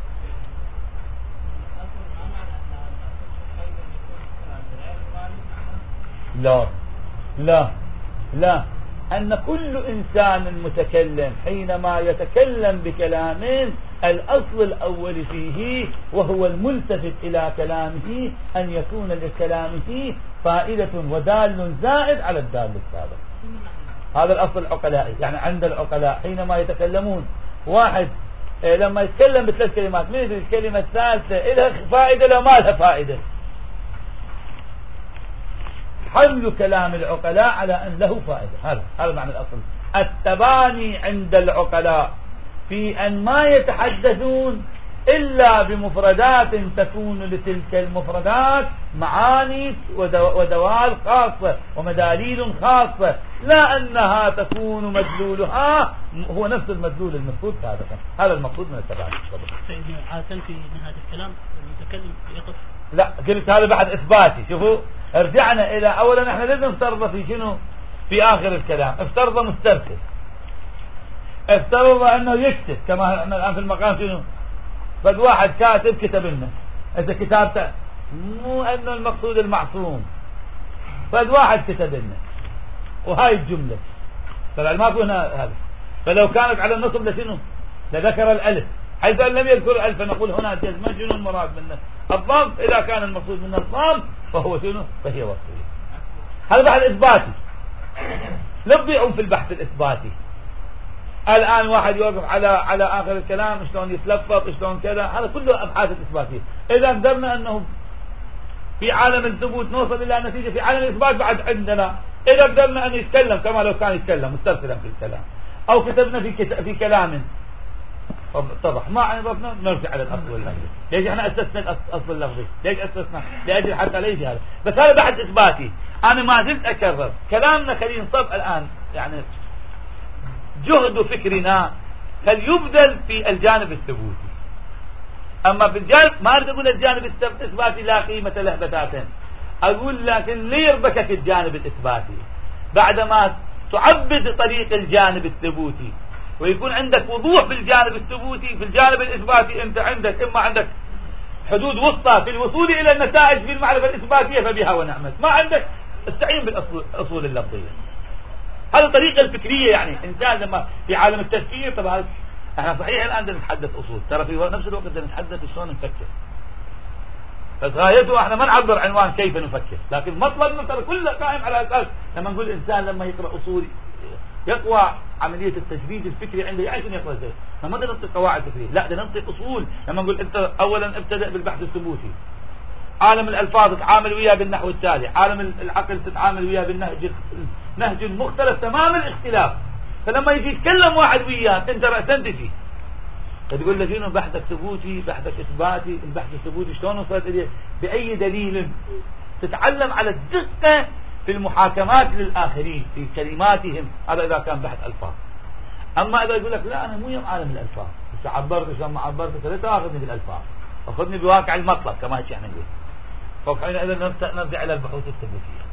لا أن كل إنسان متكلم حينما يتكلم بكلام الأصل الأول فيه وهو الملتفت إلى كلامه أن يكون لكلامه فائدة ودال زائد على الدال السابق. هذا الأصل العقلائي، يعني عند العقلاء حينما يتكلمون واحد لما يتكلم بثلاث كلمات من الكلمة الثالثة لها فائدة لو ما لها فائدة، حمل كلام العقلاء على أن له فائدة. هذا معنى الأصل. التباني عند العقلاء في أن ما يتحدثون إلا بمفردات تكون لتلك المفردات معاني ودوال خاصة ومداليل خاصة، لا أنها تكون مدلولها هو نفس المدلول المفروض. هذا المقصود من التباني. سيدنا عادة في نهاية الكلام المتكلم يقف. لا، قلت هذا بعد إثباتي. شوفوا، رجعنا إلى أولا احنا لازم نفترض في شنو في آخر الكلام. افترض مسترسل، افترض أنه يكتب كما احنا الآن في المقام شنو بد واحد كاتب كتب لنا. إذا كتابته مو أنه المقصود المعصوم، فد واحد كتب لنا وهاي الجملة طبعا ما هنا هذا. فلو كانت على النصب لشنو لذكر الألف، حيث أن لم يذكر الألف نقول هنا جزم. شنو المراد منه الضم؟ إذا كان المقصود منه الضم فهو شنو فهي وصفية. هذا بعد إثباتي. لا تضيعون في البحث الإثباتي. الآن واحد يوقف على آخر الكلام شلون يتلفظ شلون كذا، هذا كله أبحاث إثباتية. إذا قدرنا أنه في عالم الثبوت نوصل إلى نتيجة في عالم الإثبات بعد عندنا. إذا قدرنا أن يتكلم كما لو كان يتكلم مسترسلا في الكلام، أو كتبنا في كلام اتضح ما عرفنا نرجع على الأصل اللفظي. ليش احنا أسسنا الأصل اللفظي؟ ليش أسسنا؟ لأجل حتى ليش هذا. بس هذا بعد إثباتي. أنا ما زلت أكرر كلامنا. خلينا نصب الآن يعني جهد فكرنا فليبذل في الجانب الثبوتي. أما في الجانب ما أريد أقول الجانب الإثباتي لا قيمة له بتاتا، أقول لكن ليربكك الجانب الإثباتي بعدما تعبد طريق الجانب الثبوتي ويكون عندك وضوح في الجانب الثبوتي. في الجانب الإثباتي أنت عندك إما عندك حدود وسطى في الوصول إلى النتائج في المعرفة الإثباتية فبها ونعمت، ما عندك استعين بالأصول اللفظية. هذه الطريقة الفكرية. يعني إنسان لما في عالم التفكير طبعا احنا صحيح الآن نتحدث أصول، ترى في نفس الوقت نتحدث شلون نفكر. بس غايته احنا ما نعبر عنوان كيف نفكر، لكن مطلبنا ترى كله قائم على أساس لما نقول إنسان لما يقرأ أصول يقوى عملية التجريد الفكري عنده. يعني شنو يقوى زي ما ننطق قواعد فكرية، لا ده ننطق أصول. لما نقول أنت أولا ابتدأ بالبحث الثبوتي، عالم الألفاظ تتعامل وياه بالنحو التالي، عالم العقل تتعامل وياه بالنهج مختلف تمام الاختلاف. فلما يجي يتكلم واحد وياك انت رأسا تجي تقول له شنو بحثك ثبوتي بحثك اثباتي. البحث الثبوتي شلون وصلت اليه؟ بأي دليل؟ تتعلم على الدقة في المحاكمات للآخرين في كلماتهم. هذا إذا كان بحث ألفاظ. أما إذا يقول لك لا أنا مو يوم عالم الألفاظ، بس عبرت شلون ما عبرت، لا تأخذني بالألفاظ، أخذني بواقع المطلب كما هيك يعني نقول. فحينئذ نرجع إلى البحوث الثبوتية.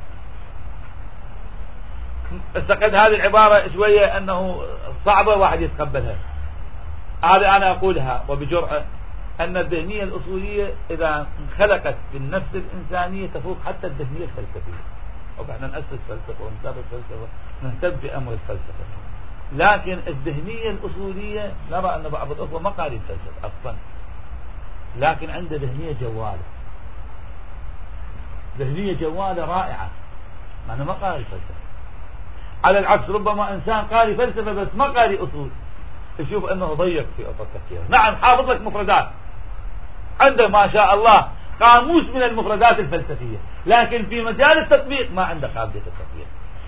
استقد هذه العبارة شوية أنه صعبة واحد يتقبلها. هذا أنا أقولها وبجرأة أن الذهنية الأصولية إذا انخلقت بالنفس الإنسانية تفوق حتى الذهنية الفلسفية. وإحنا نأسس فلسفة ونتابع فلسفة نهتم بأمر الفلسفة، لكن الذهنية الأصولية نرى أن بعض الأخوة ما قارئ الفلسفة أصلا، لكن عنده ذهنية جوالة، ذهنية جوالة رائعة، معنى ما قارئ الفلسفة. على العكس ربما إنسان قارئ فلسفة بس ما قارئ أصول تشوف أنه ضيق في أفق تفكيره. نعم حافظ لك مفردات، عنده ما شاء الله قاموس من المفردات الفلسفية، لكن في مجال التطبيق ما عنده قابلية التطبيق.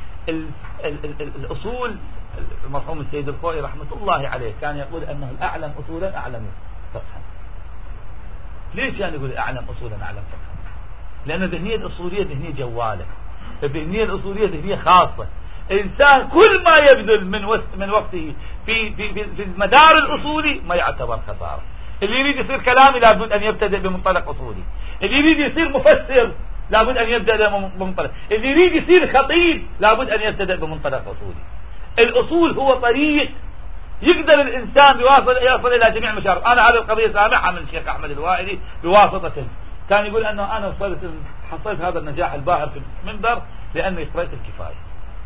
الأصول المرحوم السيد الخوئي رحمة الله عليه كان يقول أنه الأعلم أصولا أعلم فقها. ليش كان يقول أعلم أصولا أعلم فقها؟ لأن الذهنية الأصولية ذهنية جوالة، الذهنية الأصولية ذهنية خاصة. إنسان كل ما يبذل من وقته في المدار الأصولي ما يعتبر خسارة. اللي يريد يصير كلامي لابد أن يبتدئ بمنطلق أصولي، اللي يريد يصير مفسر لابد أن يبدأ بمنطلق، اللي يريد يصير خطيب لابد أن يبتدئ بمنطلق أصولي. الأصول هو طريق يقدر الإنسان يصل إلى جميع مشارب. أنا هذه القضية سامعها من الشيخ أحمد الوائلي بواسطة، كان يقول أنه أنا حصلت هذا النجاح الباهر في المنبر لأني قرأت الكفاية.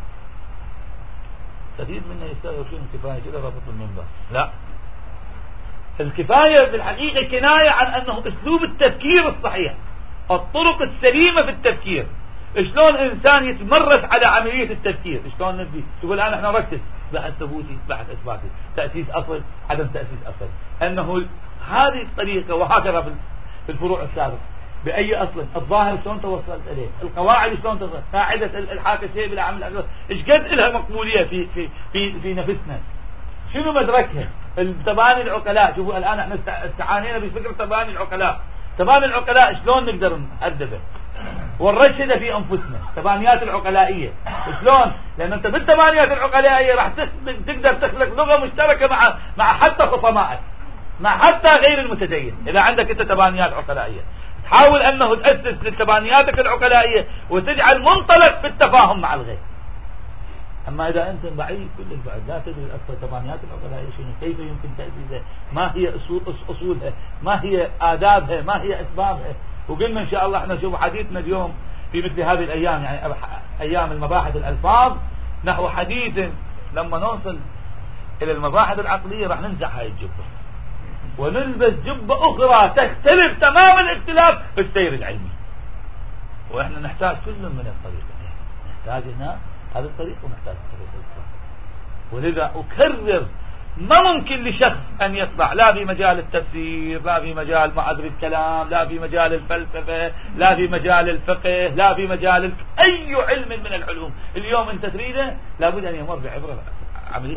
كثير منا يستغرب شنو الكفاية كذا رابط المنبر. لا، الكفاية في الحقيقة كناية عن أنه أسلوب التفكير الصحيح، الطرق السليمة في التفكير. شلون إنسان يتمرس على عملية التفكير، شلون نبدي تقول أنا احنا نركز بحث ثبوتي بحث إثباتي، تأسيس أصل عدم تأسيس أصل، أنه هذه الطريقة. وهكذا في الفروع السابقة بأي أصل، الظاهر شلون توصلت إليه، القواعد شلون توصلت، قاعدة الحاك الشيء بلا عمل الأساس إيش قد لها مقبولية في نفسنا، شنو مدركها التباني العقلاء. شوفوا الآن احنا استعانينا بفكرة تباني العقلاء. تباني العقلاء شلون نقدر نأدبه ونرشده في أنفسنا، تبانيات العقلائية شلون، لأن أنت بالتبانيات العقلائية راح تقدر تخلق لغة مشتركة مع حتى خصمائك، مع حتى غير المتدين. إذا عندك أنت تبانيات عقلائية تحاول أنه تأسس لتبانياتك العقلائية وتجعل منطلق في التفاهم مع الغير. أما إذا أنت بعيد كل البعد لا تدري أصل تبانيات العقلائية شنو، كيف يمكن تأسيسها، ما هي أصولها، ما هي آدابها، ما هي أسبابها. وقلنا إن شاء الله احنا نشوف حديثنا اليوم في مثل هذه الأيام، يعني أيام المباحث الألفاظ نحو حديث لما نوصل إلى المباحث العقلية راح ننزع هاي الجبة ونلبس جبة أخرى تختلف تمام الاختلاف في السير العلمي. وإحنا نحتاج كل من الطريقة، نحتاج هنا هذا الطريق ونحتاج الطريق الأخرى. ولذا أكرر ما ممكن لشخص أن يطلع لا في مجال التفسير، لا في مجال معادل الكلام، لا في مجال الفلسفة، لا في مجال الفقه، لا في مجال أي علم من العلوم اليوم أنت تريده لابد أن يمر بعبر عملية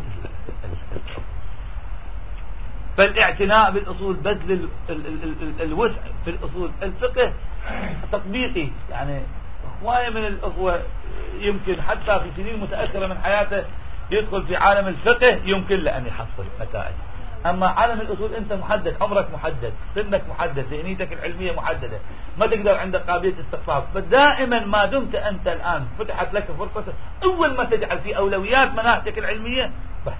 فالاعتناء بالأصول، بذل الوسع في الأصول. الفقه تطبيقي، يعني هواية من الأخوة يمكن حتى في سنين متأخرة من حياته يدخل في عالم الفقه يمكن له أن يحصل نتائج. أما عالم الأصول أنت محدد، عمرك محدد، سنك محدد، ذهنيتك العلمية محددة، ما تقدر عندك قابلية استقطاب. فدائما ما دمت أنت الآن فتحت لك فرصة أول ما تجعل في أولويات مناهجك العلمية بحث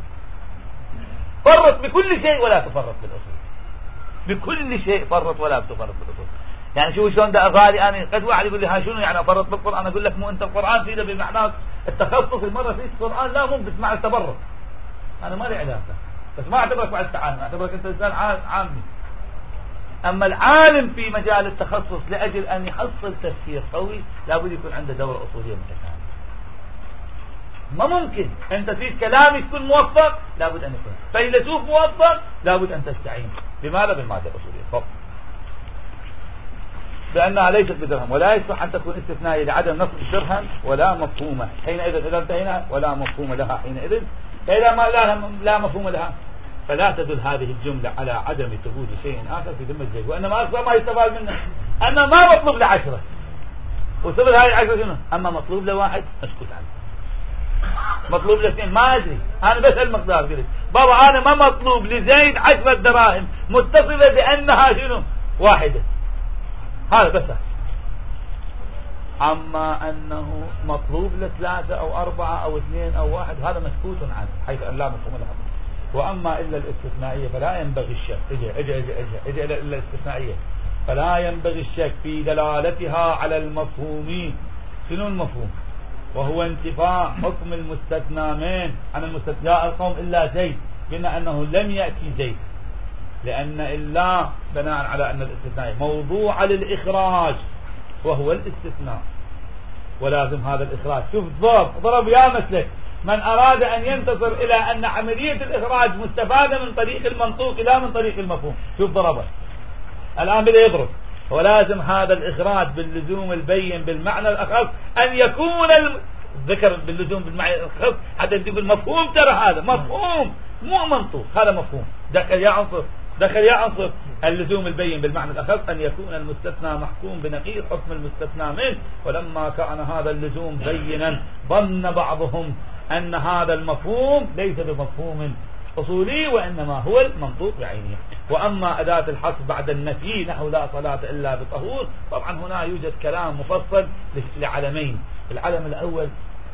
فرط بكل شيء ولا تفرط بالأصول، بكل شيء فرط ولا تفرط بالأصول. يعني شو شلون ده أغالي أنا قد واحد يقول لي ها شنو يعني أفرط بالقرآن، أقول لك مو أنت القرآن فيه بمعنى التخصص، المرة في القرآن لا مو بتسمع التبرك، أنا ما لي علاقة، بس ما أعتبرك بعد تعالى، أعتبرك أنت إنسان عامي. أما العالم في مجال التخصص لأجل أن يحصل تفسير قوي لابد يكون عنده دورة أصولية متكاملة. ما ممكن أنت في كلامك تكون موفق، لابد أن يكون فيلسوف موفق، لابد أن تستعين بماذا؟ بالمادة الأصولية فقط، لأنها ليست بدرهم، ولا يصح أن تكون استثنائية لعدم نصب الدرهم ولا مفهومة حينئذ. إذا انتهينا ولا مفهوم لها حينئذ، فإذا ما لا مفهوم لها فلا تدل هذه الجملة على عدم ثبوت شيء آخر في ذمة الزيد، وإنما أكثر ما يستفاد منه أن ما مطلوب ل10 وثبت هذه 10 شنو، أما مطلوب ل1 أسكت عنه، مطلوب ل2 ما أدري، أنا بس المقدار قلت بابا أنا ما مطلوب لزيد 10 دراهم متصلة بأنها شنو واحدة، هذا بس. أما أنه مطلوب ل3 أو 4 أو 2 أو 1 هذا مسكوت عنه حيث أن لا مفهوم له. وأما إلا الاستثنائية فلا ينبغي الشك، إجا إلا الاستثنائية فلا ينبغي الشك في دلالتها على المفهوم. شنو المفهوم؟ وهو انتفاء حكم المستثنى من عن المستثنى. جاء القوم إلا زيد، قلنا أنه لم يأتي زيد لأن إلا بناء على أن الاستثناء موضوع للإخراج وهو الاستثناء، ولازم هذا الإخراج. شوف ضرب يا مسلك من أراد أن ينتصر إلى أن عملية الإخراج مستفادة من طريق المنطوق لا من طريق المفهوم. شوف ضربه الآن بدأ يضرب، ولازم هذا الإخراج باللزوم البين بالمعنى الأخف أن يكون ذكر باللزوم بالمعنى الأخف حتى تقول المفهوم، ترى هذا مفهوم مو منطوق، هذا مفهوم. دخل يا عنصر اللزوم البين بالمعنى الأخف أن يكون المستثنى محكوم بنقيض حكم المستثنى منه. ولما كان هذا اللزوم بينا ظن بعضهم أن هذا المفهوم ليس بمفهوم أصولي وإنما هو المنطوق بعينه. وأما أداة الحصر بعد النفي نحو لا صلاة إلا بطهور، طبعا هنا يوجد كلام مفصل لعلمين. العلم الأول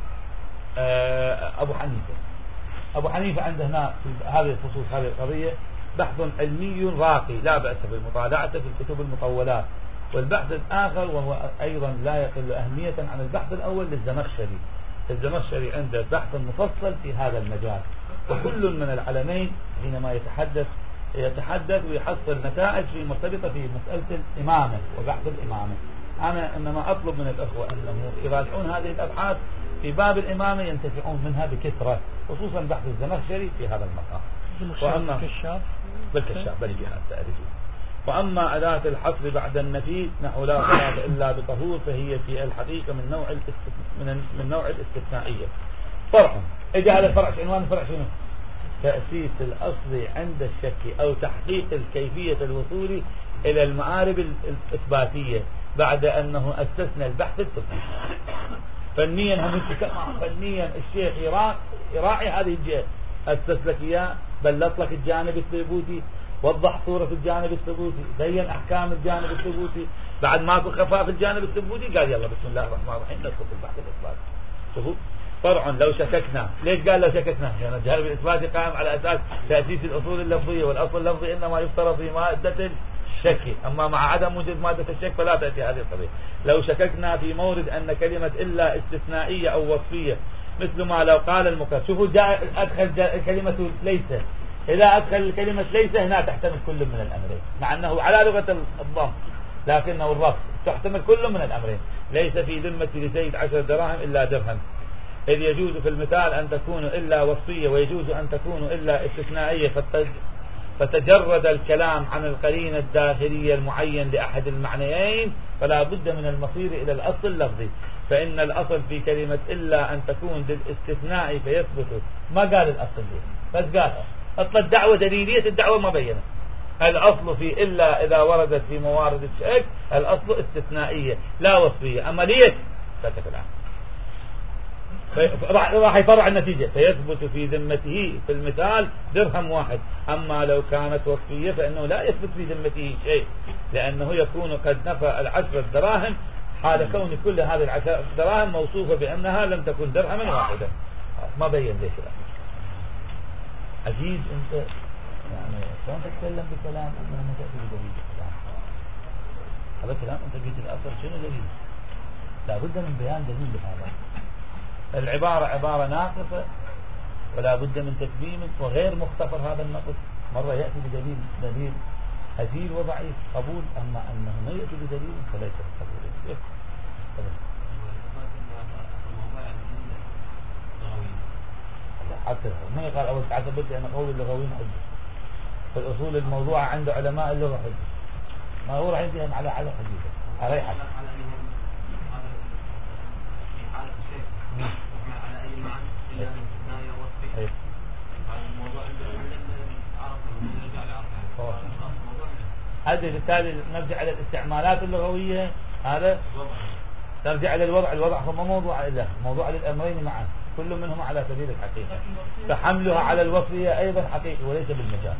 أبو حنيفة عنده هنا في هذه الخصوص هذه القضية بحث علمي راقي لا بأس بالمطالعة في الكتب المطولات. والبحث الآخر وهو أيضا لا يقل أهمية عن البحث الأول للزمخشري. الزمخشري عنده بحث مفصل في هذا المجال. وكل من العلمين حينما يتحدث ويحصل نتائج في مرتبطة في مسألة الإمامة وبحث الإمامة. أنا إنما أطلب من الأخوة أنهم يراجعون هذه الأبحاث في باب الإمامة ينتفعون منها بكثرة، خصوصا بحث الزمخشري في هذا المقام. وأما بالكشاف بالجهات تعرفون. وأما أداة الحصر بعد النفي نحو لا صلاة إلا بطهور فهي في الحقيقة من نوع الاستثنائية. فرع إجا هذا الفرع عنوان الفرع شنو؟ تأسيس الأصل عند الشك أو تحقيق الكيفية الوصول إلى المعارب الإثباتية بعد أنه أسسنا البحث التفصيلي. فنيا هم فنيا الشيخ يراعي هذه الجهة، أسس لك إياه، بلط لك الجانب الثبوتي، وضح صورة الجانب الثبوتي، بين أحكام الجانب الثبوتي، بعد ماكو خفاء في الجانب الثبوتي قال يلا بسم الله الرحمن الرحيم ندخل في البحث الإثباتي. شوفوا فرع لو شككنا، ليش قال لو شككنا؟ يعني الجانب الإثباتي قائم على أساس تأسيس الأصول اللفظية، والأصل اللفظي إنما يفترض في مادة الشك، أما مع عدم وجود مادة الشك فلا تأتي هذه القضية. لو شككنا في مورد أن كلمة إلا استثنائية أو وصفية، مثل ما لو قال المكرر، شوفوا أدخل كلمة ليس، إذا أدخل كلمة ليس هنا تحتمل كل من الأمرين، مع أنه على لغة الضم لكنه الرفض تحتمل كل من الأمرين. ليس في ذمة لزيد 10 دراهم إلا درهم، إذ يجوز في المثال أن تكون إلا وصفية ويجوز أن تكون إلا استثنائية، فتجرد الكلام عن القرينة الداخلية المعين لأحد المعنيين، فلا بد من المصير إلى الأصل اللفظي. فإن الأصل في كلمة إلا أن تكون للاستثناء فيثبت، ما قال الأصل دي بس قال أصل الدعوة دليلية، الدعوة ما بينت. الأصل في إلا إذا وردت في موارد الشك الأصل استثنائية لا وصفية. أما ليش سكت الآن راح يفرع النتيجة، فيثبت في ذمته في المثال درهم واحد. أما لو كانت وصفية فإنه لا يثبت في ذمته شيء، لأنه يكون قد نفى 10 دراهم حال كون كل هذه 10 دراهم موصوفة بأنها لم تكن درهما واحدا. ما بين ليش الأمر. عزيز أنت يعني شلون تتكلم بكلام أنه ما تأتي بدليل الكلام؟ هذا كلام أنت قلت الأصل شنو دليل؟ لا بد من بيان دليل لهذا. العبارة عبارة ناقصة ولا بد من تكميم وغير مختبر. هذا النقص مرة يأتي بدليل هزيل وضعيف قبول، أما أنه ما يأتي بدليل فليس بقبول. حتى ما يقال أول تعتبر لأن قول اللغويين حجة، فالأصول الموضوعة عند علماء اللغة حجة، ما هو راح ينتهي على حجة على حد على أي معنى إلا أن استثناء وصفي. الموضوع هذا بالتالي نرجع إلى الاستعمالات اللغوية، هذا نرجع إلى الوضع هو موضوع إلا موضوع للأمرين معا، كل منهم على سبيل الحقيقة، فحملها على الوصفية أيضا حقيقي وليس بالمجال.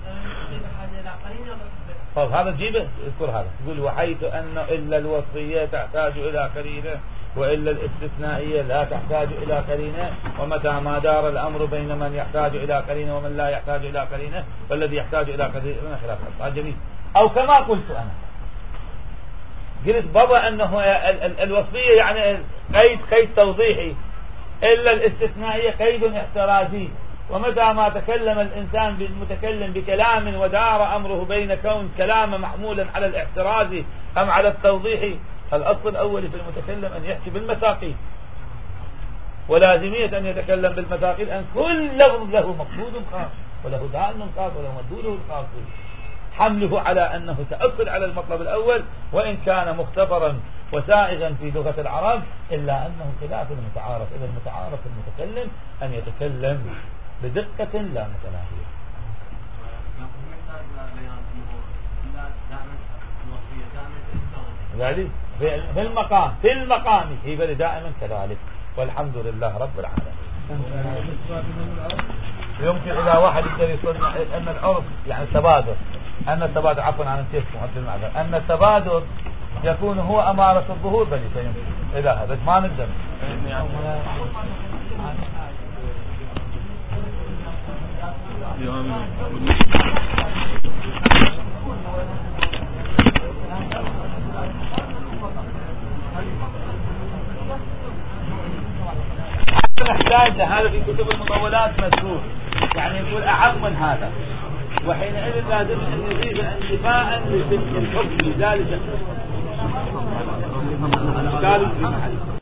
طيب هذا تجيبه اذكر هذا، تقول وحيث أن إلا الوصفية تحتاج إلى قرينة وإلا الاستثنائية لا تحتاج إلى قرينة، ومتى ما دار الأمر بين من يحتاج إلى قرينة ومن لا يحتاج إلى قرينة فالذي يحتاج إلى قرينة خلاف هذا جميل. أو كما قلت أنا قلت بابا أنه الوصفية يعني قيد توضيحي، إلا الاستثنائية قيد احترازي، ومتى ما تكلم الإنسان بالمتكلم بكلام ودار أمره بين كون كلام محمولا على الاحتراز أم على التوضيح، الأصل الأول في المتكلم أن يحكي بالمساقيل، ولازمية أن يتكلم بالمساقيل أن كل لفظ له مقصود خاص وله دائم خاص وله مدلوله الخاص، حمله على أنه تأصل على المطلب الأول وإن كان مختبرا وسائغا في لغة العرب، إلا أنه خلاف المتعارف. إذا المتعارف المتكلم أن يتكلم بدقة لا متناهية. ذلك في المقام يبقى دائما كذلك، والحمد لله رب العالمين. يمكن إذا واحد يقدر يصدق أن العرف يعني التبادر، عفوا عن التيسم، أن التبادر يكون هو أمارة الظهور بل يمكن إلى هذا ما نقدر نحتاج لهذا في كتب المطولات مذكور، يعني يقول أعم من هذا، وحينئذ لازم أن نضيف انتفاء للحكم ذلك